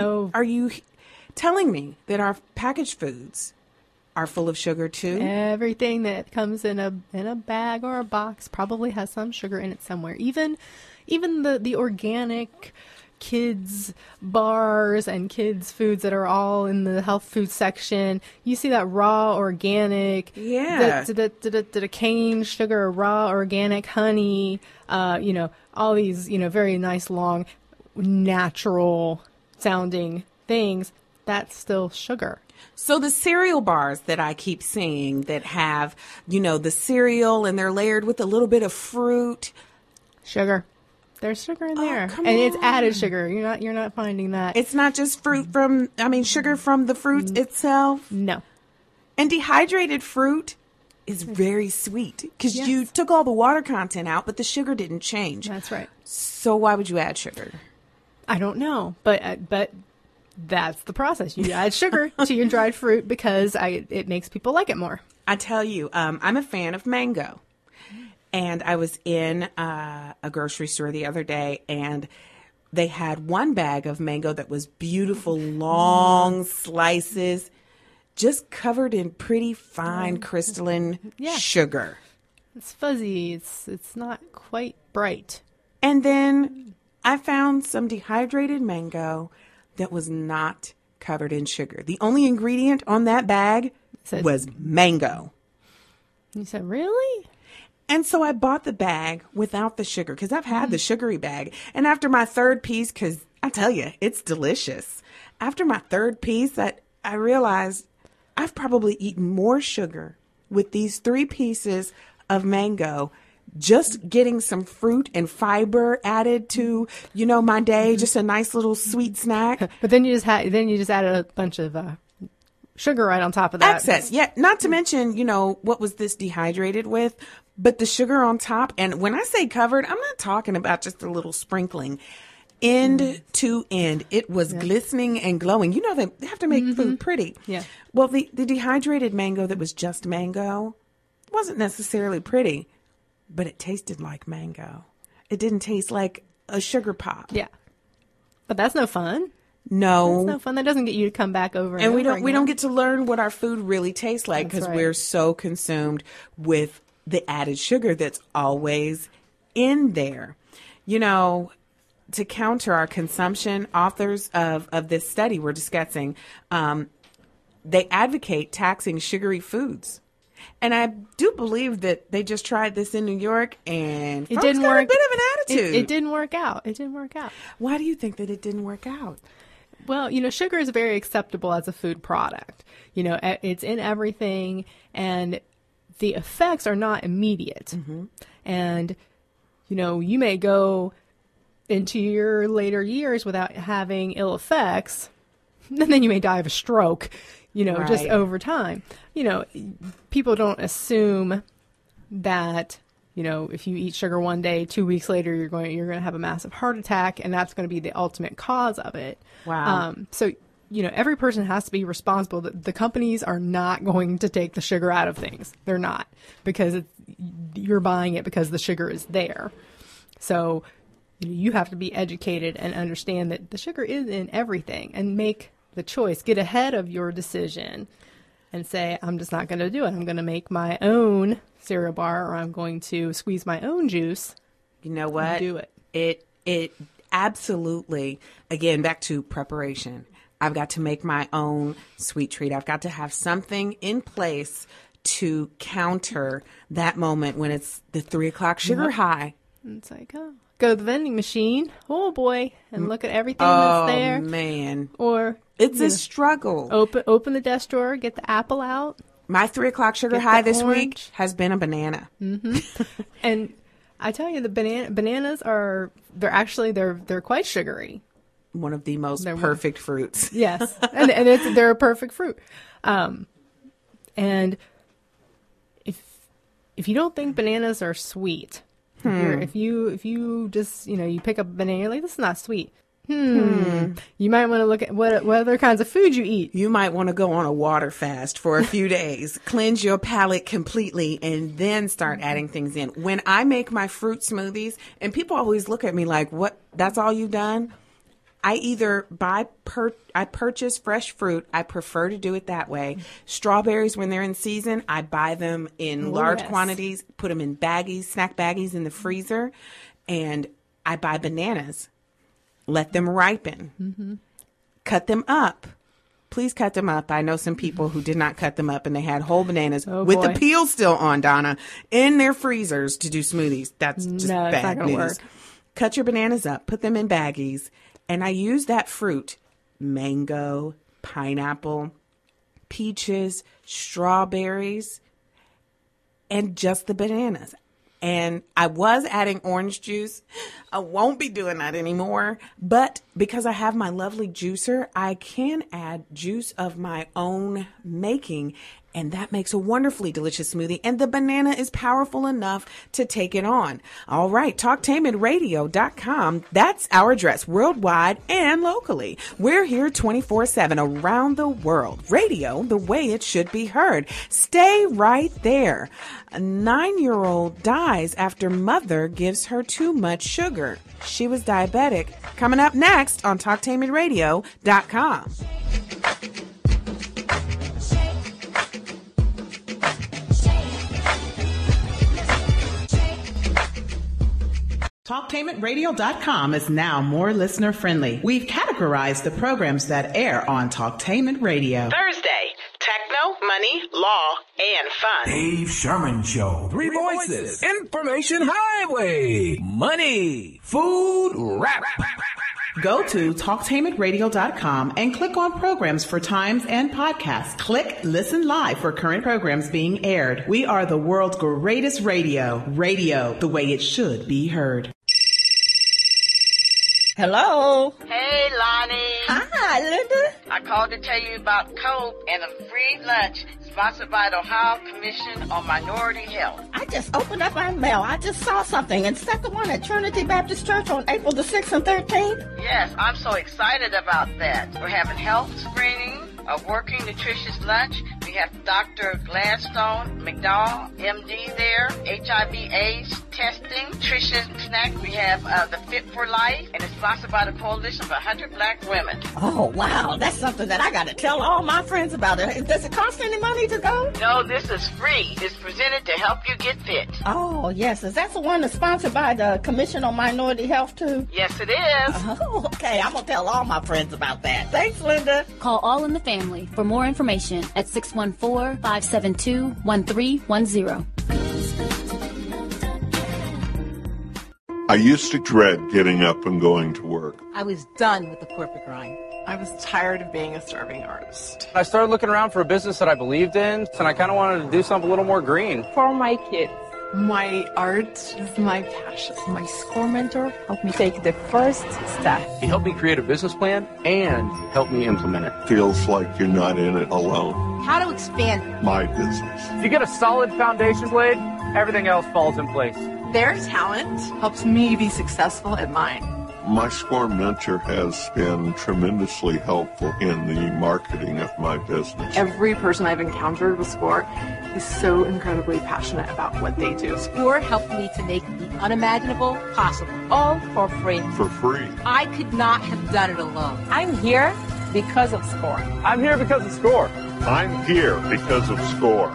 Speaker 4: telling me that our packaged foods are full of sugar too?
Speaker 5: Everything that comes in a bag or a box probably has some sugar in it somewhere. Even the organic kids bars and kids foods that are all in the health food section, you see that raw organic, the cane sugar, raw organic honey, all these very nice long natural sounding things. That's still sugar.
Speaker 4: So the cereal bars that I keep seeing that have the cereal and they're layered with a little bit of fruit,
Speaker 5: sugar. There's sugar in there,
Speaker 4: and
Speaker 5: it's added sugar. You're not finding that.
Speaker 4: It's not just sugar from the fruit itself.
Speaker 5: No.
Speaker 4: And dehydrated fruit is very sweet because you took all the water content out, but the sugar didn't change.
Speaker 5: That's right.
Speaker 4: So why would you add sugar?
Speaker 5: I don't know, but that's the process. You add sugar to your dried fruit because it makes people like it more.
Speaker 4: I tell you, I'm a fan of mango. And I was in a grocery store the other day, and they had one bag of mango that was beautiful, long slices, just covered in pretty fine crystalline sugar.
Speaker 5: It's fuzzy. It's not quite bright.
Speaker 4: And then I found some dehydrated mango that was not covered in sugar. The only ingredient on that bag was mango.
Speaker 5: You said, really?
Speaker 4: And so I bought the bag without the sugar because I've had the sugary bag. And after my third piece, because I tell you, it's delicious. After my third piece, I realized I've probably eaten more sugar with these 3 pieces of mango, just getting some fruit and fiber added to, my day, just a nice little sweet snack.
Speaker 5: But then you just added a bunch of sugar right on top of that.
Speaker 4: Excess. Yeah. Not to mention, what was this dehydrated with? But the sugar on top, and when I say covered, I'm not talking about just a little sprinkling. End to end, it was glistening and glowing. You know, they have to make food pretty.
Speaker 5: Yeah.
Speaker 4: Well, the dehydrated mango that was just mango wasn't necessarily pretty, but it tasted like mango. It didn't taste like a sugar pop.
Speaker 5: Yeah. But that's no fun.
Speaker 4: No.
Speaker 5: That's no fun. That doesn't get you to come back over
Speaker 4: And we
Speaker 5: over
Speaker 4: don't get to learn what our food really tastes like because we're so consumed with the added sugar that's always in there. You know, to counter our consumption, authors of this study we're discussing, they advocate taxing sugary foods. And I do believe that they just tried this in New York and
Speaker 5: it didn't work.
Speaker 4: A bit of an attitude.
Speaker 5: It didn't work out. It didn't work out.
Speaker 4: Why do you think that it didn't work out?
Speaker 5: Well, you know, sugar is very acceptable as a food product. You know, it's in everything, and the effects are not immediate. And, you know, you may go into your later years without having ill effects, and then you may die of a stroke, you know, just over time. You know, people don't assume that, you know, if you eat sugar one day, 2 weeks later, you're going to have a massive heart attack, and that's going to be the ultimate cause of it.
Speaker 4: Wow.
Speaker 5: So, you know, every person has to be responsible. The companies are not going to take the sugar out of things. They're not, because you're buying it because the sugar is there. So you have to be educated and understand that the sugar is in everything and make the choice. Get ahead of your decision and say, I'm just not going to do it. I'm going to make my own cereal bar, or I'm going to squeeze my own juice.
Speaker 4: You know what?
Speaker 5: Do it.
Speaker 4: It absolutely, again, back to preparation. I've got to make my own sweet treat. I've got to have something in place to counter that moment when it's the 3 o'clock sugar high.
Speaker 5: It's like, oh, go to the vending machine. Oh boy. And look at everything that's there.
Speaker 4: Oh man.
Speaker 5: Or
Speaker 4: it's a struggle.
Speaker 5: Open the desk drawer, get the apple out.
Speaker 4: My 3 o'clock sugar high this week has been a banana.
Speaker 5: And I tell you, the bananas are, they're quite sugary.
Speaker 4: One of the most perfect fruits.
Speaker 5: Yes. and they're a perfect fruit. And if you don't think bananas are sweet, if you just, you know, you pick up a banana, you're like, this is not sweet. You might want to look at what other kinds of food you eat.
Speaker 4: You might want to go on a water fast for a few days, cleanse your palate completely, and then start adding things in. When I make my fruit smoothies, and people always look at me like, what, that's all you've done? I either I purchase fresh fruit. I prefer to do it that way. Strawberries, when they're in season, I buy them in large quantities, put them in baggies, snack baggies in the freezer, and I buy bananas. Let them ripen. Cut them up. Please cut them up. I know some people who did not cut them up and they had whole bananas with the peel still on, Donna, in their freezers to do smoothies. That's just bad news. Work. Cut your bananas up. Put them in baggies. And I use that fruit, mango, pineapple, peaches, strawberries, and just the bananas. And I was adding orange juice. I won't be doing that anymore. But because I have my lovely juicer, I can add juice of my own making. And that makes a wonderfully delicious smoothie. And the banana is powerful enough to take it on. All right, TalkTainmentRadio.com. That's our address worldwide and locally. We're here 24/7 around the world. Radio the way it should be heard. Stay right there. A 9-year-old dies after mother gives her too much sugar. She was diabetic. Coming up next on TalkTainmentRadio.com.
Speaker 6: TalkTainmentRadio.com is now more listener friendly. We've categorized the programs that air on Talktainment Radio.
Speaker 9: Thursday, techno, money, law, and fun.
Speaker 7: Dave Sherman Show. 3 voices. Information Highway. Money. Food. Rap.
Speaker 6: Go to TalkTainmentRadio.com and click on programs for times and podcasts. Click Listen Live for current programs being aired. We are the world's greatest radio. Radio the way it should be heard.
Speaker 8: Hello.
Speaker 9: Hey, Lonnie.
Speaker 8: Hi, Linda.
Speaker 9: I called to tell you about Coke and a free lunch sponsored by the Ohio Commission on Minority Health.
Speaker 8: I just opened up my mail. I just saw something and stuck the one at Trinity Baptist Church on April the 6th and 13th.
Speaker 9: Yes, I'm so excited about that. We're having health screening, a working nutritious lunch. We have Dr. Gladstone McDowell, MD there, HIV/AIDS testing, nutrition snack. We have the Fit for Life, and it's sponsored by the Coalition of 100 Black Women.
Speaker 8: Oh, wow. That's something that I got to tell all my friends about. Does it cost any money to go?
Speaker 9: No, this is free. It's presented to help you get fit.
Speaker 8: Oh, yes. Is that the one that's sponsored by the Commission on Minority Health, too?
Speaker 9: Yes, it is.
Speaker 8: Oh, okay. I'm going to tell all my friends about that. Thanks, Linda.
Speaker 10: Call All in the Family for more information at 614-572-1310.
Speaker 18: I used to dread getting up and going to work.
Speaker 19: I was done with the corporate grind. I was tired of being a starving artist.
Speaker 20: I started looking around for a business that I believed in, and I kind of wanted to do something a little more green.
Speaker 19: For my kids, my art is my passion. My SCORE mentor helped me take the first step.
Speaker 20: He helped me create a business plan and helped me implement it.
Speaker 18: Feels like you're not in it alone.
Speaker 19: How to expand
Speaker 18: my business.
Speaker 20: If you get a solid foundation laid, everything else falls in place.
Speaker 19: Their talent helps me be successful at mine.
Speaker 18: My SCORE mentor has been tremendously helpful in the marketing of my business.
Speaker 19: Every person I've encountered with SCORE is so incredibly passionate about what they do.
Speaker 21: SCORE helped me to make the unimaginable possible, all for free.
Speaker 18: For free.
Speaker 21: I could not have done it alone. I'm here because of SCORE.
Speaker 20: I'm here because of SCORE.
Speaker 18: I'm here because of SCORE.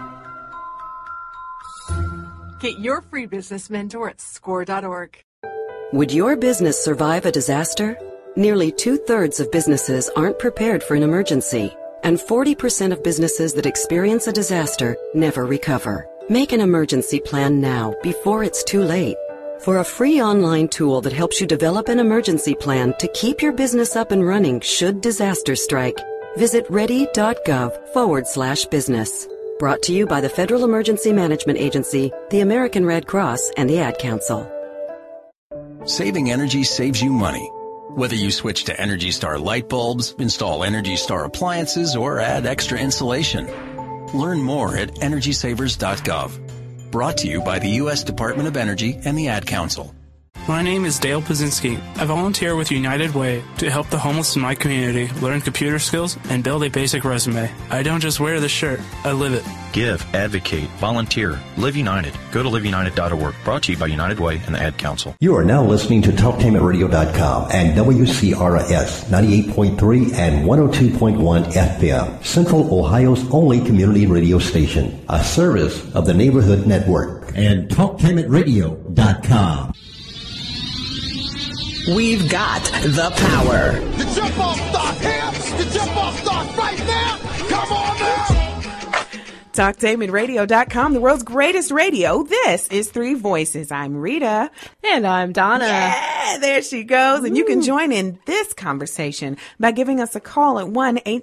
Speaker 19: Get your free business mentor at SCORE.org.
Speaker 11: Would your business survive a disaster? Nearly 2/3 of businesses aren't prepared for an emergency, and 40% of businesses that experience a disaster never recover. Make an emergency plan now, before it's too late. For a free online tool that helps you develop an emergency plan to keep your business up and running should disaster strike, visit ready.gov/business. Brought to you by the Federal Emergency Management Agency, the American Red Cross, and the Ad Council.
Speaker 12: Saving energy saves you money. Whether you switch to Energy Star light bulbs, install Energy Star appliances, or add extra insulation. Learn more at EnergySavers.gov. Brought to you by the U.S. Department of Energy and the Ad Council.
Speaker 13: My name is Dale Pazinski. I volunteer with United Way to help the homeless in my community learn computer skills and build a basic resume. I don't just wear the shirt, I live it.
Speaker 14: Give, advocate, volunteer, Live United. Go to liveunited.org. Brought to you by United Way and the Ad Council.
Speaker 1: You are now listening to TalkTainmentRadio.com and WCRS 98.3 and 102.1 FM, Central Ohio's only community radio station, a service of the Neighborhood Network.
Speaker 2: And TalkTainmentRadio.com.
Speaker 6: We've got the power.
Speaker 16: The jump off start hips. The jump off starts right now. Come on now.
Speaker 4: TalkTainmentRadio.com, the world's greatest radio. This is Three Voices. I'm Rita.
Speaker 5: And I'm Donna.
Speaker 4: Yeah, there she goes. And you can join in this conversation by giving us a call at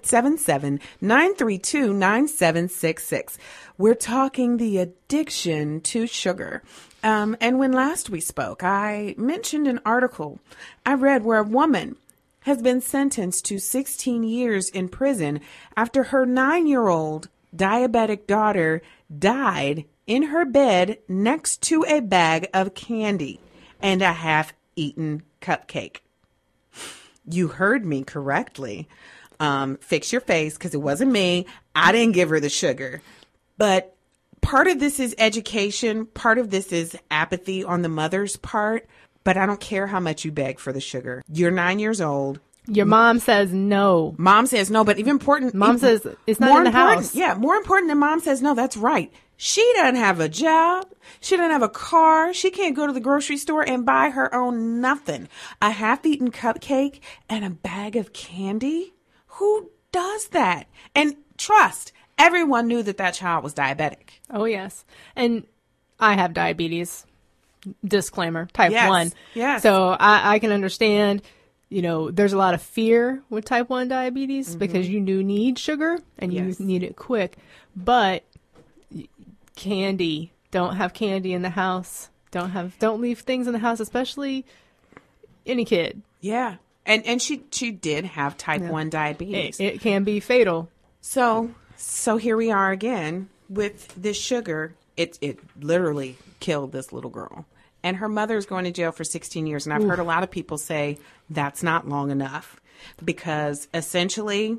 Speaker 4: 1-877-932-9766. We're talking the addiction to sugar. And when last we spoke, I mentioned an article I read where a woman has been sentenced to 16 years in prison after her 9-year-old diabetic daughter died in her bed next to a bag of candy and a half-eaten cupcake. You heard me correctly. Fix your face, because it wasn't me. I didn't give her the sugar. But part of this is education. Part of this is apathy on the mother's part. But I don't care how much you beg for the sugar. You're 9 years old.
Speaker 5: Your mom says no.
Speaker 4: Mom says no, but even important.
Speaker 5: Mom says it's not in the house.
Speaker 4: Yeah, more important than mom says no. That's right. She doesn't have a job. She doesn't have a car. She can't go to the grocery store and buy her own nothing. A half-eaten cupcake and a bag of candy? Who does that? And trust, everyone knew that child was diabetic.
Speaker 5: Oh, yes. And I have diabetes. Disclaimer, type 1.
Speaker 4: Yes.
Speaker 5: So I can understand, there's a lot of fear with type 1 diabetes because you do need sugar and you need it quick. But candy, don't have candy in the house. Don't leave things in the house, especially any kid.
Speaker 4: Yeah. And she did have type 1 diabetes.
Speaker 5: It can be fatal.
Speaker 4: So So here we are again with this sugar. It literally killed this little girl. And her mother is going to jail for 16 years. And I've heard a lot of people say that's not long enough because essentially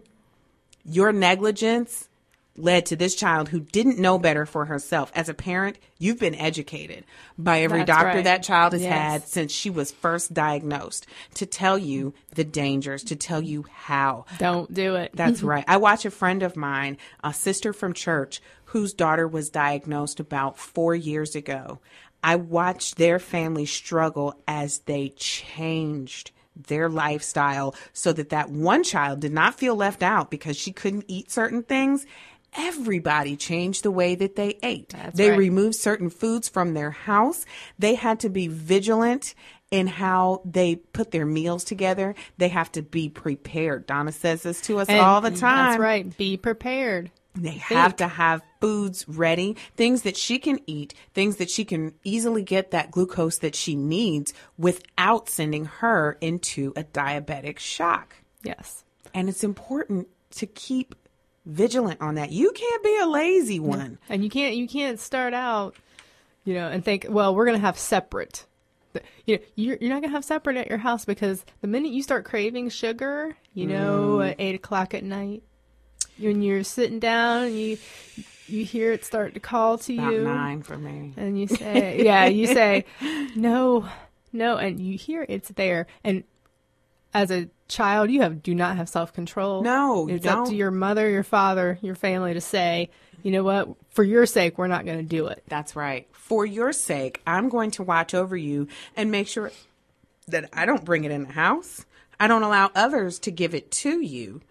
Speaker 4: your negligence led to this child who didn't know better for herself. As a parent, you've been educated by every doctor that child has had since she was first diagnosed to tell you the dangers, to tell you how.
Speaker 5: Don't do it.
Speaker 4: That's right. I watch a friend of mine, a sister from church, whose daughter was diagnosed about 4 years ago. I watched their family struggle as they changed their lifestyle so that one child did not feel left out because she couldn't eat certain things. Everybody changed the way that they ate. They removed certain foods from their house. They had to be vigilant in how they put their meals together. They have to be prepared. Donna says this to us all the time.
Speaker 5: That's right. Be prepared.
Speaker 4: They have to have foods ready, things that she can eat, things that she can easily get that glucose that she needs without sending her into a diabetic shock.
Speaker 5: Yes.
Speaker 4: And it's important to keep vigilant on that. You can't be a lazy one.
Speaker 5: And you can't start out, and think, well, we're going to have separate. You're not going to have separate at your house because the minute you start craving sugar, at 8 o'clock at night, when you're sitting down, you hear it start to call to
Speaker 4: About
Speaker 5: you.
Speaker 4: 9 for me.
Speaker 5: And you say, you say, no, and you hear it's there. And as a child, you do not have self-control.
Speaker 4: No, you
Speaker 5: It's up to your mother, your father, your family to say, you know what, for your sake, we're not going to do it.
Speaker 4: That's right. For your sake, I'm going to watch over you and make sure that I don't bring it in the house. I don't allow others to give it to you.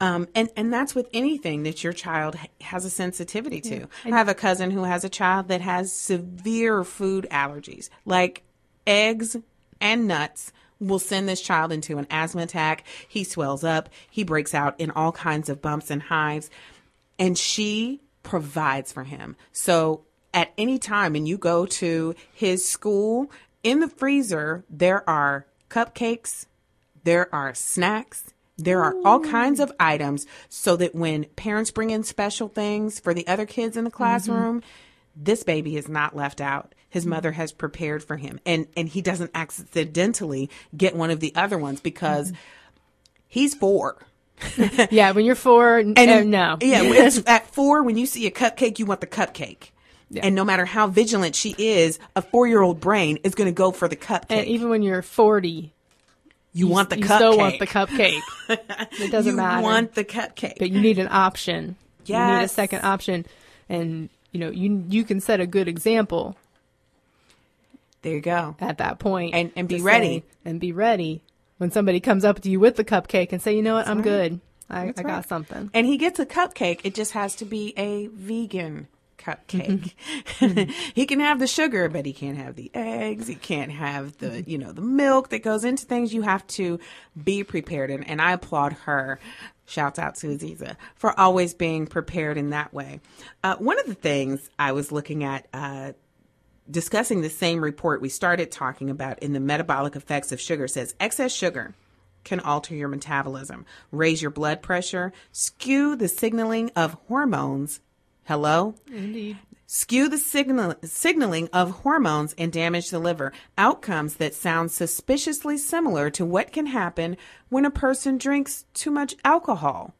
Speaker 4: And that's with anything that your child has a sensitivity to. Yeah. I have a cousin who has a child that has severe food allergies, like eggs and nuts will send this child into an asthma attack. He swells up. He breaks out in all kinds of bumps and hives. And she provides for him. So at any time, and you go to his school, in the freezer, there are cupcakes, there are snacks, there are all kinds of items so that when parents bring in special things for the other kids in the classroom, this baby is not left out. His mother has prepared for him, and he doesn't accidentally get one of the other ones because he's 4.
Speaker 5: Yeah, when you're 4, no.
Speaker 4: Yeah, it's at 4, when you see a cupcake, you want the cupcake. Yeah. And no matter how vigilant she is, a 4-year-old brain is going to go for the cupcake.
Speaker 5: And even when you're 40,
Speaker 4: you want the cupcake.
Speaker 5: You still want the cupcake. It doesn't matter.
Speaker 4: You want the cupcake.
Speaker 5: But you need an option.
Speaker 4: Yes.
Speaker 5: You need a second option. And, you can set a good example.
Speaker 4: There you go.
Speaker 5: At that point.
Speaker 4: And be ready.
Speaker 5: And be ready when somebody comes up to you with the cupcake and say, you know what, I'm good. I got something.
Speaker 4: And he gets a cupcake. It just has to be a vegan cupcake. He can have the sugar, but he can't have the eggs. He can't have the, the milk that goes into things. You have to be prepared. And I applaud her. Shouts out to Aziza for always being prepared in that way. One of the things I was looking at, discussing the same report we started talking about in the metabolic effects of sugar, says excess sugar can alter your metabolism, raise your blood pressure, skew the signaling of hormones. Hello?
Speaker 5: Indeed.
Speaker 4: Skew the signaling of hormones and damage the liver. Outcomes that sound suspiciously similar to what can happen when a person drinks too much alcohol.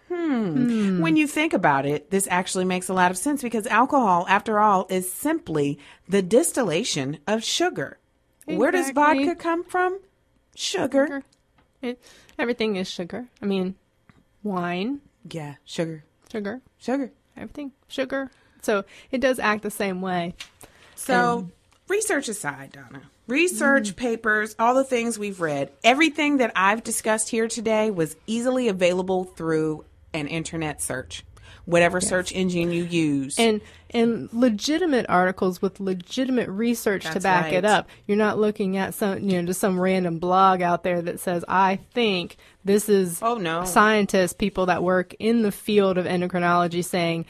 Speaker 4: When you think about it, this actually makes a lot of sense because alcohol, after all, is simply the distillation of sugar. Exactly. Where does vodka come from? Sugar.
Speaker 5: Everything is sugar. I mean, wine.
Speaker 4: Yeah, sugar.
Speaker 5: Sugar. Everything. Sugar. So it does act the same way.
Speaker 4: So research aside, Donna, research papers, all the things we've read, everything that I've discussed here today was easily available through an internet search, whatever search engine you use.
Speaker 5: And legitimate articles with legitimate research to back it up. You're not looking at just some random blog out there that says, I think this is scientists, people that work in the field of endocrinology saying,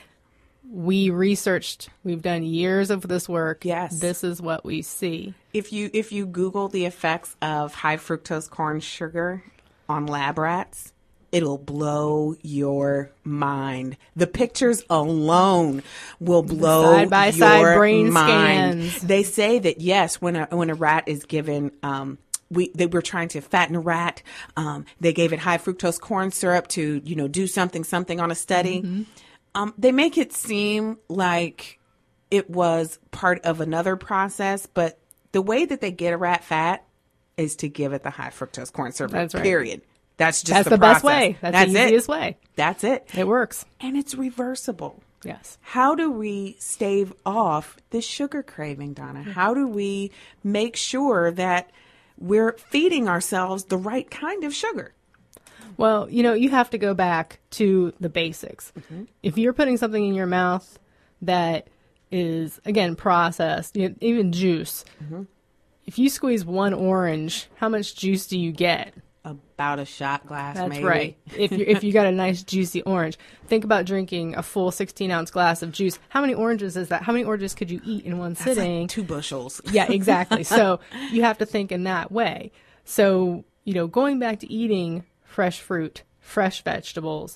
Speaker 5: we researched, we've done years of this work.
Speaker 4: Yes.
Speaker 5: This is what we see.
Speaker 4: If you Google the effects of high fructose corn sugar on lab rats, It'll blow your mind. The pictures alone will blow
Speaker 5: Side-by-side
Speaker 4: your
Speaker 5: brain
Speaker 4: mind.
Speaker 5: scans.
Speaker 4: They say that yes, when a rat is given, they were trying to fatten a rat. They gave it high fructose corn syrup to do something on a study.
Speaker 5: Mm-hmm.
Speaker 4: They make it seem like it was part of another process, but the way that they get a rat fat is to give it the high fructose corn syrup.
Speaker 5: That's right.
Speaker 4: Period. That's just
Speaker 5: the
Speaker 4: process.
Speaker 5: best way. That's the easiest way.
Speaker 4: That's it.
Speaker 5: It works.
Speaker 4: And it's reversible.
Speaker 5: Yes.
Speaker 4: How do we stave off the sugar craving, Donna? How do we make sure that we're feeding ourselves the right kind of sugar?
Speaker 5: Well, you have to go back to the basics.
Speaker 4: Mm-hmm.
Speaker 5: If you're putting something in your mouth that is, again, processed, even juice,
Speaker 4: Mm-hmm.
Speaker 5: if you squeeze one orange, how much juice do you get?
Speaker 4: About a shot glass,
Speaker 5: That's
Speaker 4: maybe.
Speaker 5: right. If you got a nice juicy orange, think about drinking a full 16-ounce glass of juice. How many oranges is that? How many oranges could you eat in one
Speaker 4: That's
Speaker 5: sitting?
Speaker 4: like 2 bushels.
Speaker 5: Yeah, exactly. So you have to think in that way. So, going back to eating fresh fruit, fresh vegetables,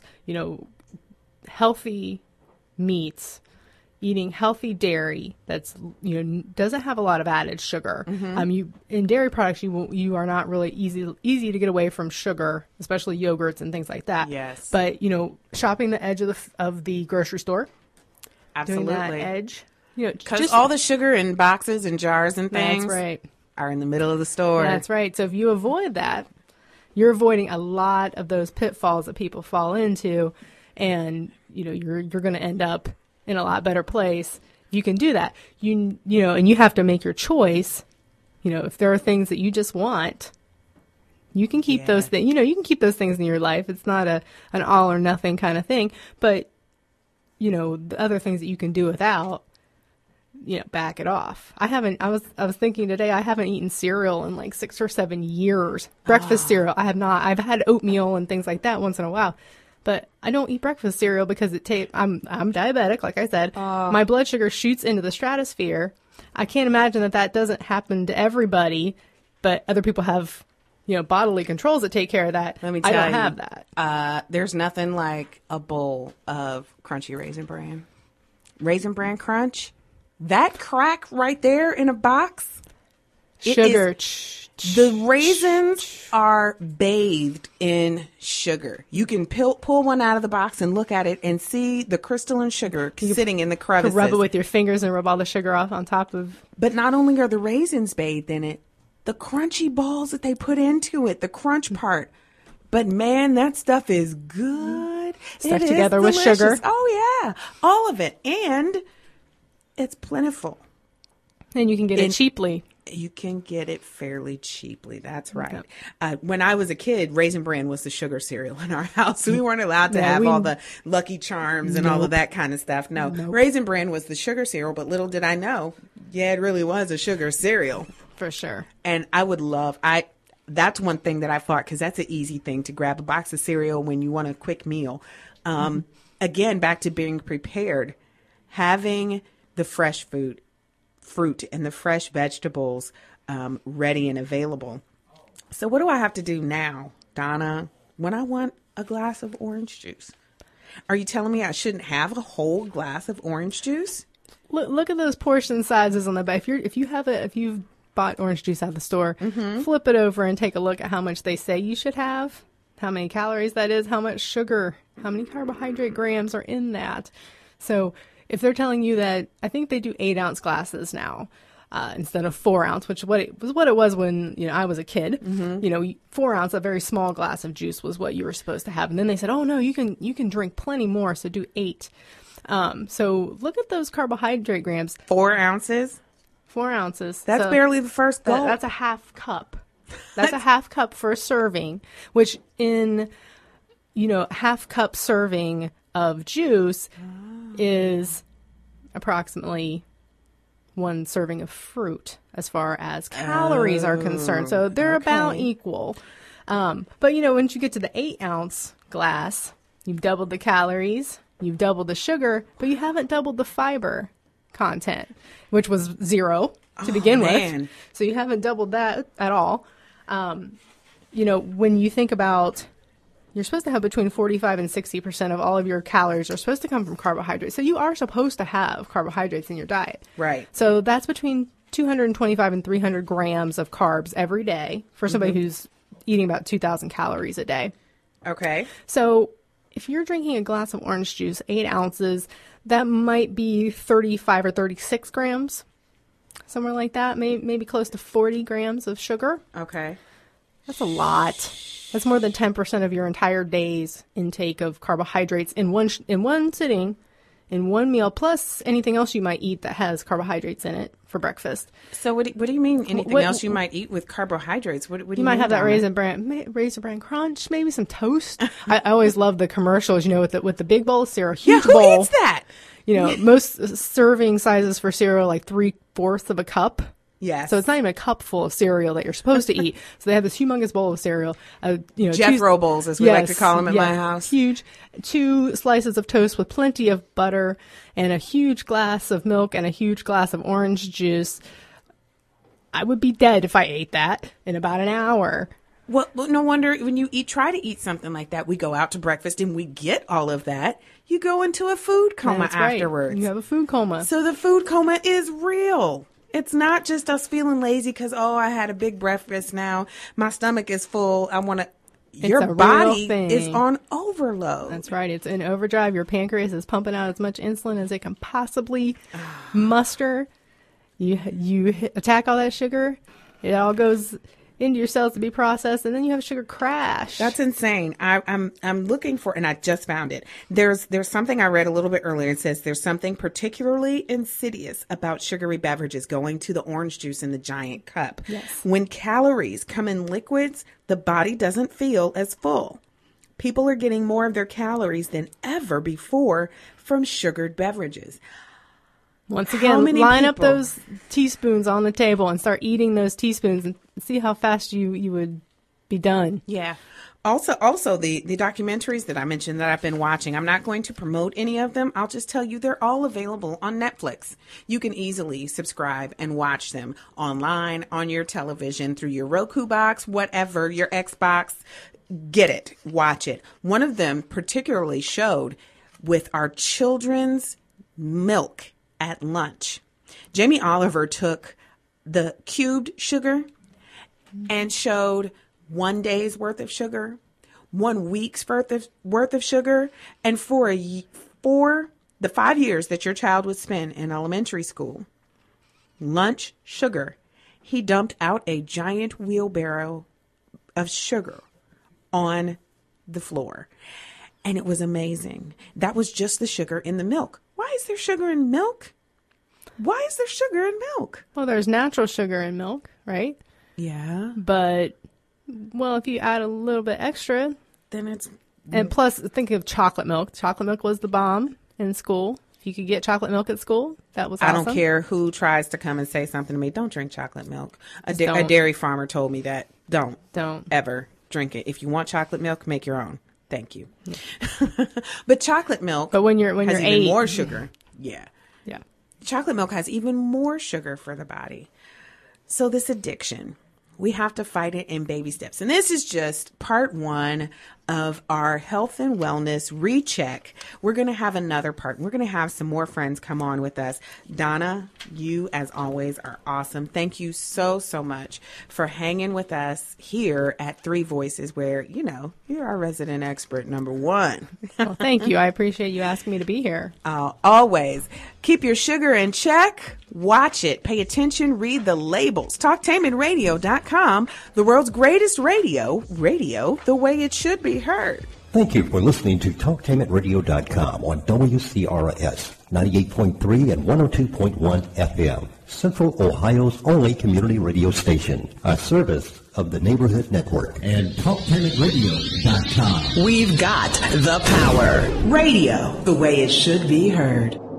Speaker 5: healthy meats, eating healthy dairy that's doesn't have a lot of added sugar.
Speaker 4: Mm-hmm.
Speaker 5: In dairy products you are not really easy to get away from sugar, especially yogurts and things like that.
Speaker 4: Yes.
Speaker 5: But shopping the edge of the grocery store,
Speaker 4: Absolutely.
Speaker 5: doing that edge,
Speaker 4: because all the sugar in boxes and jars and things,
Speaker 5: that's right,
Speaker 4: are in the middle of the store.
Speaker 5: That's right. So if you avoid that, you're avoiding a lot of those pitfalls that people fall into, and you're going to end up in a lot better place. You can do that. And you have to make your choice. If there are things that you just want, you can keep those things. You can keep those things in your life. It's not an all or nothing kind of thing. But the other things that you can do without, back it off. I was thinking today, I haven't eaten cereal in like 6 or 7 years. Breakfast cereal, I have not. I've had oatmeal and things like that once in a while. But I don't eat breakfast cereal because I'm diabetic, like I said. My blood sugar shoots into the stratosphere. I can't imagine that doesn't happen to everybody, but other people have, bodily controls that take care of that.
Speaker 4: Let me tell you,
Speaker 5: I don't have that.
Speaker 4: There's nothing like a bowl of crunchy Raisin Bran. Raisin Bran Crunch, that crack right there in a box.
Speaker 5: Sugar.
Speaker 4: The raisins are bathed in sugar. You can pull one out of the box and look at it and see the crystalline sugar sitting in the crevices.
Speaker 5: Rub it with your fingers and rub all the sugar off on top of.
Speaker 4: But not only are the raisins bathed in it, the crunchy balls that they put into it, the crunch part. But man, that stuff is good.
Speaker 5: Stuck together with sugar.
Speaker 4: Oh yeah, all of it, and it's plentiful.
Speaker 5: And you can get it cheaply.
Speaker 4: You can get it fairly cheaply. That's right. Okay. When I was a kid, Raisin Bran was the sugar cereal in our house. We weren't allowed to have all the Lucky Charms and all of that kind of stuff. No, Raisin Bran was the sugar cereal, but little did I know, it really was a sugar cereal.
Speaker 5: For sure.
Speaker 4: And I would that's one thing that I thought, because that's an easy thing to grab a box of cereal when you want a quick meal. Again, back to being prepared, having the fresh fruit and the fresh vegetables ready and available. So what do I have to do now, Donna, when I want a glass of orange juice? Are you telling me I shouldn't have a whole glass of orange juice?
Speaker 5: Look at those portion sizes on the back. If you've bought orange juice out of the store, flip it over and take a look at how much they say you should have, how many calories that is, how much sugar, how many carbohydrate grams are in that. So if they're telling you that, I think they do 8-ounce glasses now instead of 4-ounce, which what it was when I was a kid. 4-ounce, a very small glass of juice was what you were supposed to have, and then they said, oh no, you can drink plenty more, so do 8. So look at those carbohydrate grams.
Speaker 4: 4 ounces.
Speaker 5: 4 ounces.
Speaker 4: That's barely the first gulp.
Speaker 5: That's a half cup. That's a half cup for a serving, which in half cup serving of juice is approximately 1 serving of fruit as far as calories are concerned. So they're about equal. But once you get to the 8-ounce glass, you've doubled the calories, you've doubled the sugar, but you haven't doubled the fiber content, which was 0 to begin with. So you haven't doubled that at all. When you think about you're supposed to have between 45 and 60% of all of your calories are supposed to come from carbohydrates. So you are supposed to have carbohydrates in your diet.
Speaker 4: Right.
Speaker 5: So that's between 225 and 300 grams of carbs every day for somebody who's eating about 2,000 calories a day.
Speaker 4: Okay.
Speaker 5: So if you're drinking a glass of orange juice, 8 ounces, that might be 35 or 36 grams, somewhere like that, maybe close to 40 grams of sugar.
Speaker 4: Okay.
Speaker 5: That's a lot. That's more than 10% of your entire day's intake of carbohydrates in one sitting, in one meal, plus anything else you might eat that has carbohydrates in it for breakfast.
Speaker 4: So what do you mean anything else you might eat with carbohydrates? What do you
Speaker 5: might
Speaker 4: mean,
Speaker 5: have that
Speaker 4: Donna?
Speaker 5: raisin bran crunch, maybe some toast. I always love the commercials, with the big bowl of cereal, huge
Speaker 4: who
Speaker 5: bowl.
Speaker 4: eats that?
Speaker 5: Most serving sizes for cereal, like 3/4 of a cup.
Speaker 4: Yes.
Speaker 5: So it's not even a cup full of cereal that you're supposed to eat. So they have this humongous bowl of cereal.
Speaker 4: Jethro bowls, as we like to call them at my house.
Speaker 5: Huge. 2 slices of toast with plenty of butter and a huge glass of milk and a huge glass of orange juice. I would be dead if I ate that in about an hour.
Speaker 4: Well, no wonder when you try to eat something like that, we go out to breakfast and we get all of that. You go into a food coma
Speaker 5: That's right.
Speaker 4: afterwards.
Speaker 5: You have a food coma.
Speaker 4: So the food coma is real. It's not just us feeling lazy because, I had a big breakfast now. My stomach is full. I want to. Your body is on overload.
Speaker 5: That's right. It's in overdrive. Your pancreas is pumping out as much insulin as it can possibly muster. You attack all that sugar. It all goes into your cells to be processed, and then you have a sugar crash.
Speaker 4: That's insane. I'm looking for, and I just found it. There's something I read a little bit earlier. It says there's something particularly insidious about sugary beverages going to the orange juice in the giant cup.
Speaker 5: Yes.
Speaker 4: When calories come in liquids, the body doesn't feel as full. People are getting more of their calories than ever before from sugared beverages.
Speaker 5: Once again, line up those teaspoons on the table and start eating those teaspoons and see how fast you would be done.
Speaker 4: Yeah. Also, the documentaries that I mentioned that I've been watching, I'm not going to promote any of them. I'll just tell you they're all available on Netflix. You can easily subscribe and watch them online, on your television, through your Roku box, whatever, your Xbox. Get it. Watch it. One of them particularly showed with our children's milk at lunch. Jamie Oliver took the cubed sugar and showed 1 day's worth of sugar, 1 week's worth of sugar, and for the 5 years that your child would spend in elementary school, lunch sugar, he dumped out a giant wheelbarrow of sugar on the floor. And it was amazing. That was just the sugar in the milk. Why is there sugar in milk? Why is there sugar in milk?
Speaker 5: Well, there's natural sugar in milk, right?
Speaker 4: Yeah.
Speaker 5: But, if you add a little bit extra,
Speaker 4: then it's...
Speaker 5: And plus, think of chocolate milk. Chocolate milk was the bomb in school. If you could get chocolate milk at school, that was awesome.
Speaker 4: I don't care who tries to come and say something to me. Don't drink chocolate milk. A dairy farmer told me that. Don't ever drink it. If you want chocolate milk, make your own. Thank you. Yeah. But chocolate milk
Speaker 5: when you're
Speaker 4: has even
Speaker 5: 8,
Speaker 4: more sugar. Yeah.
Speaker 5: Yeah.
Speaker 4: Chocolate milk has even more sugar for the body. So this addiction, we have to fight it in baby steps. And this is just part 1 of our health and wellness recheck. We're going to have another part. We're going to have some more friends come on with us. Donna, you, as always, are awesome. Thank you so, so much for hanging with us here at Three Voices, where, you're our resident expert, number 1.
Speaker 5: Well, thank you. I appreciate you asking me to be here.
Speaker 4: Always. Keep your sugar in check. Watch it. Pay attention. Read the labels. TalkTainmentRadio.com, the world's greatest radio, the way it should be heard.
Speaker 1: Thank you for listening to TalkTainmentRadio.com on WCRS 98.3 and 102.1 FM, Central Ohio's only community radio station, a service of the Neighborhood Network.
Speaker 2: And TalkTainmentRadio.com.
Speaker 6: We've got the power. Radio, the way it should be heard.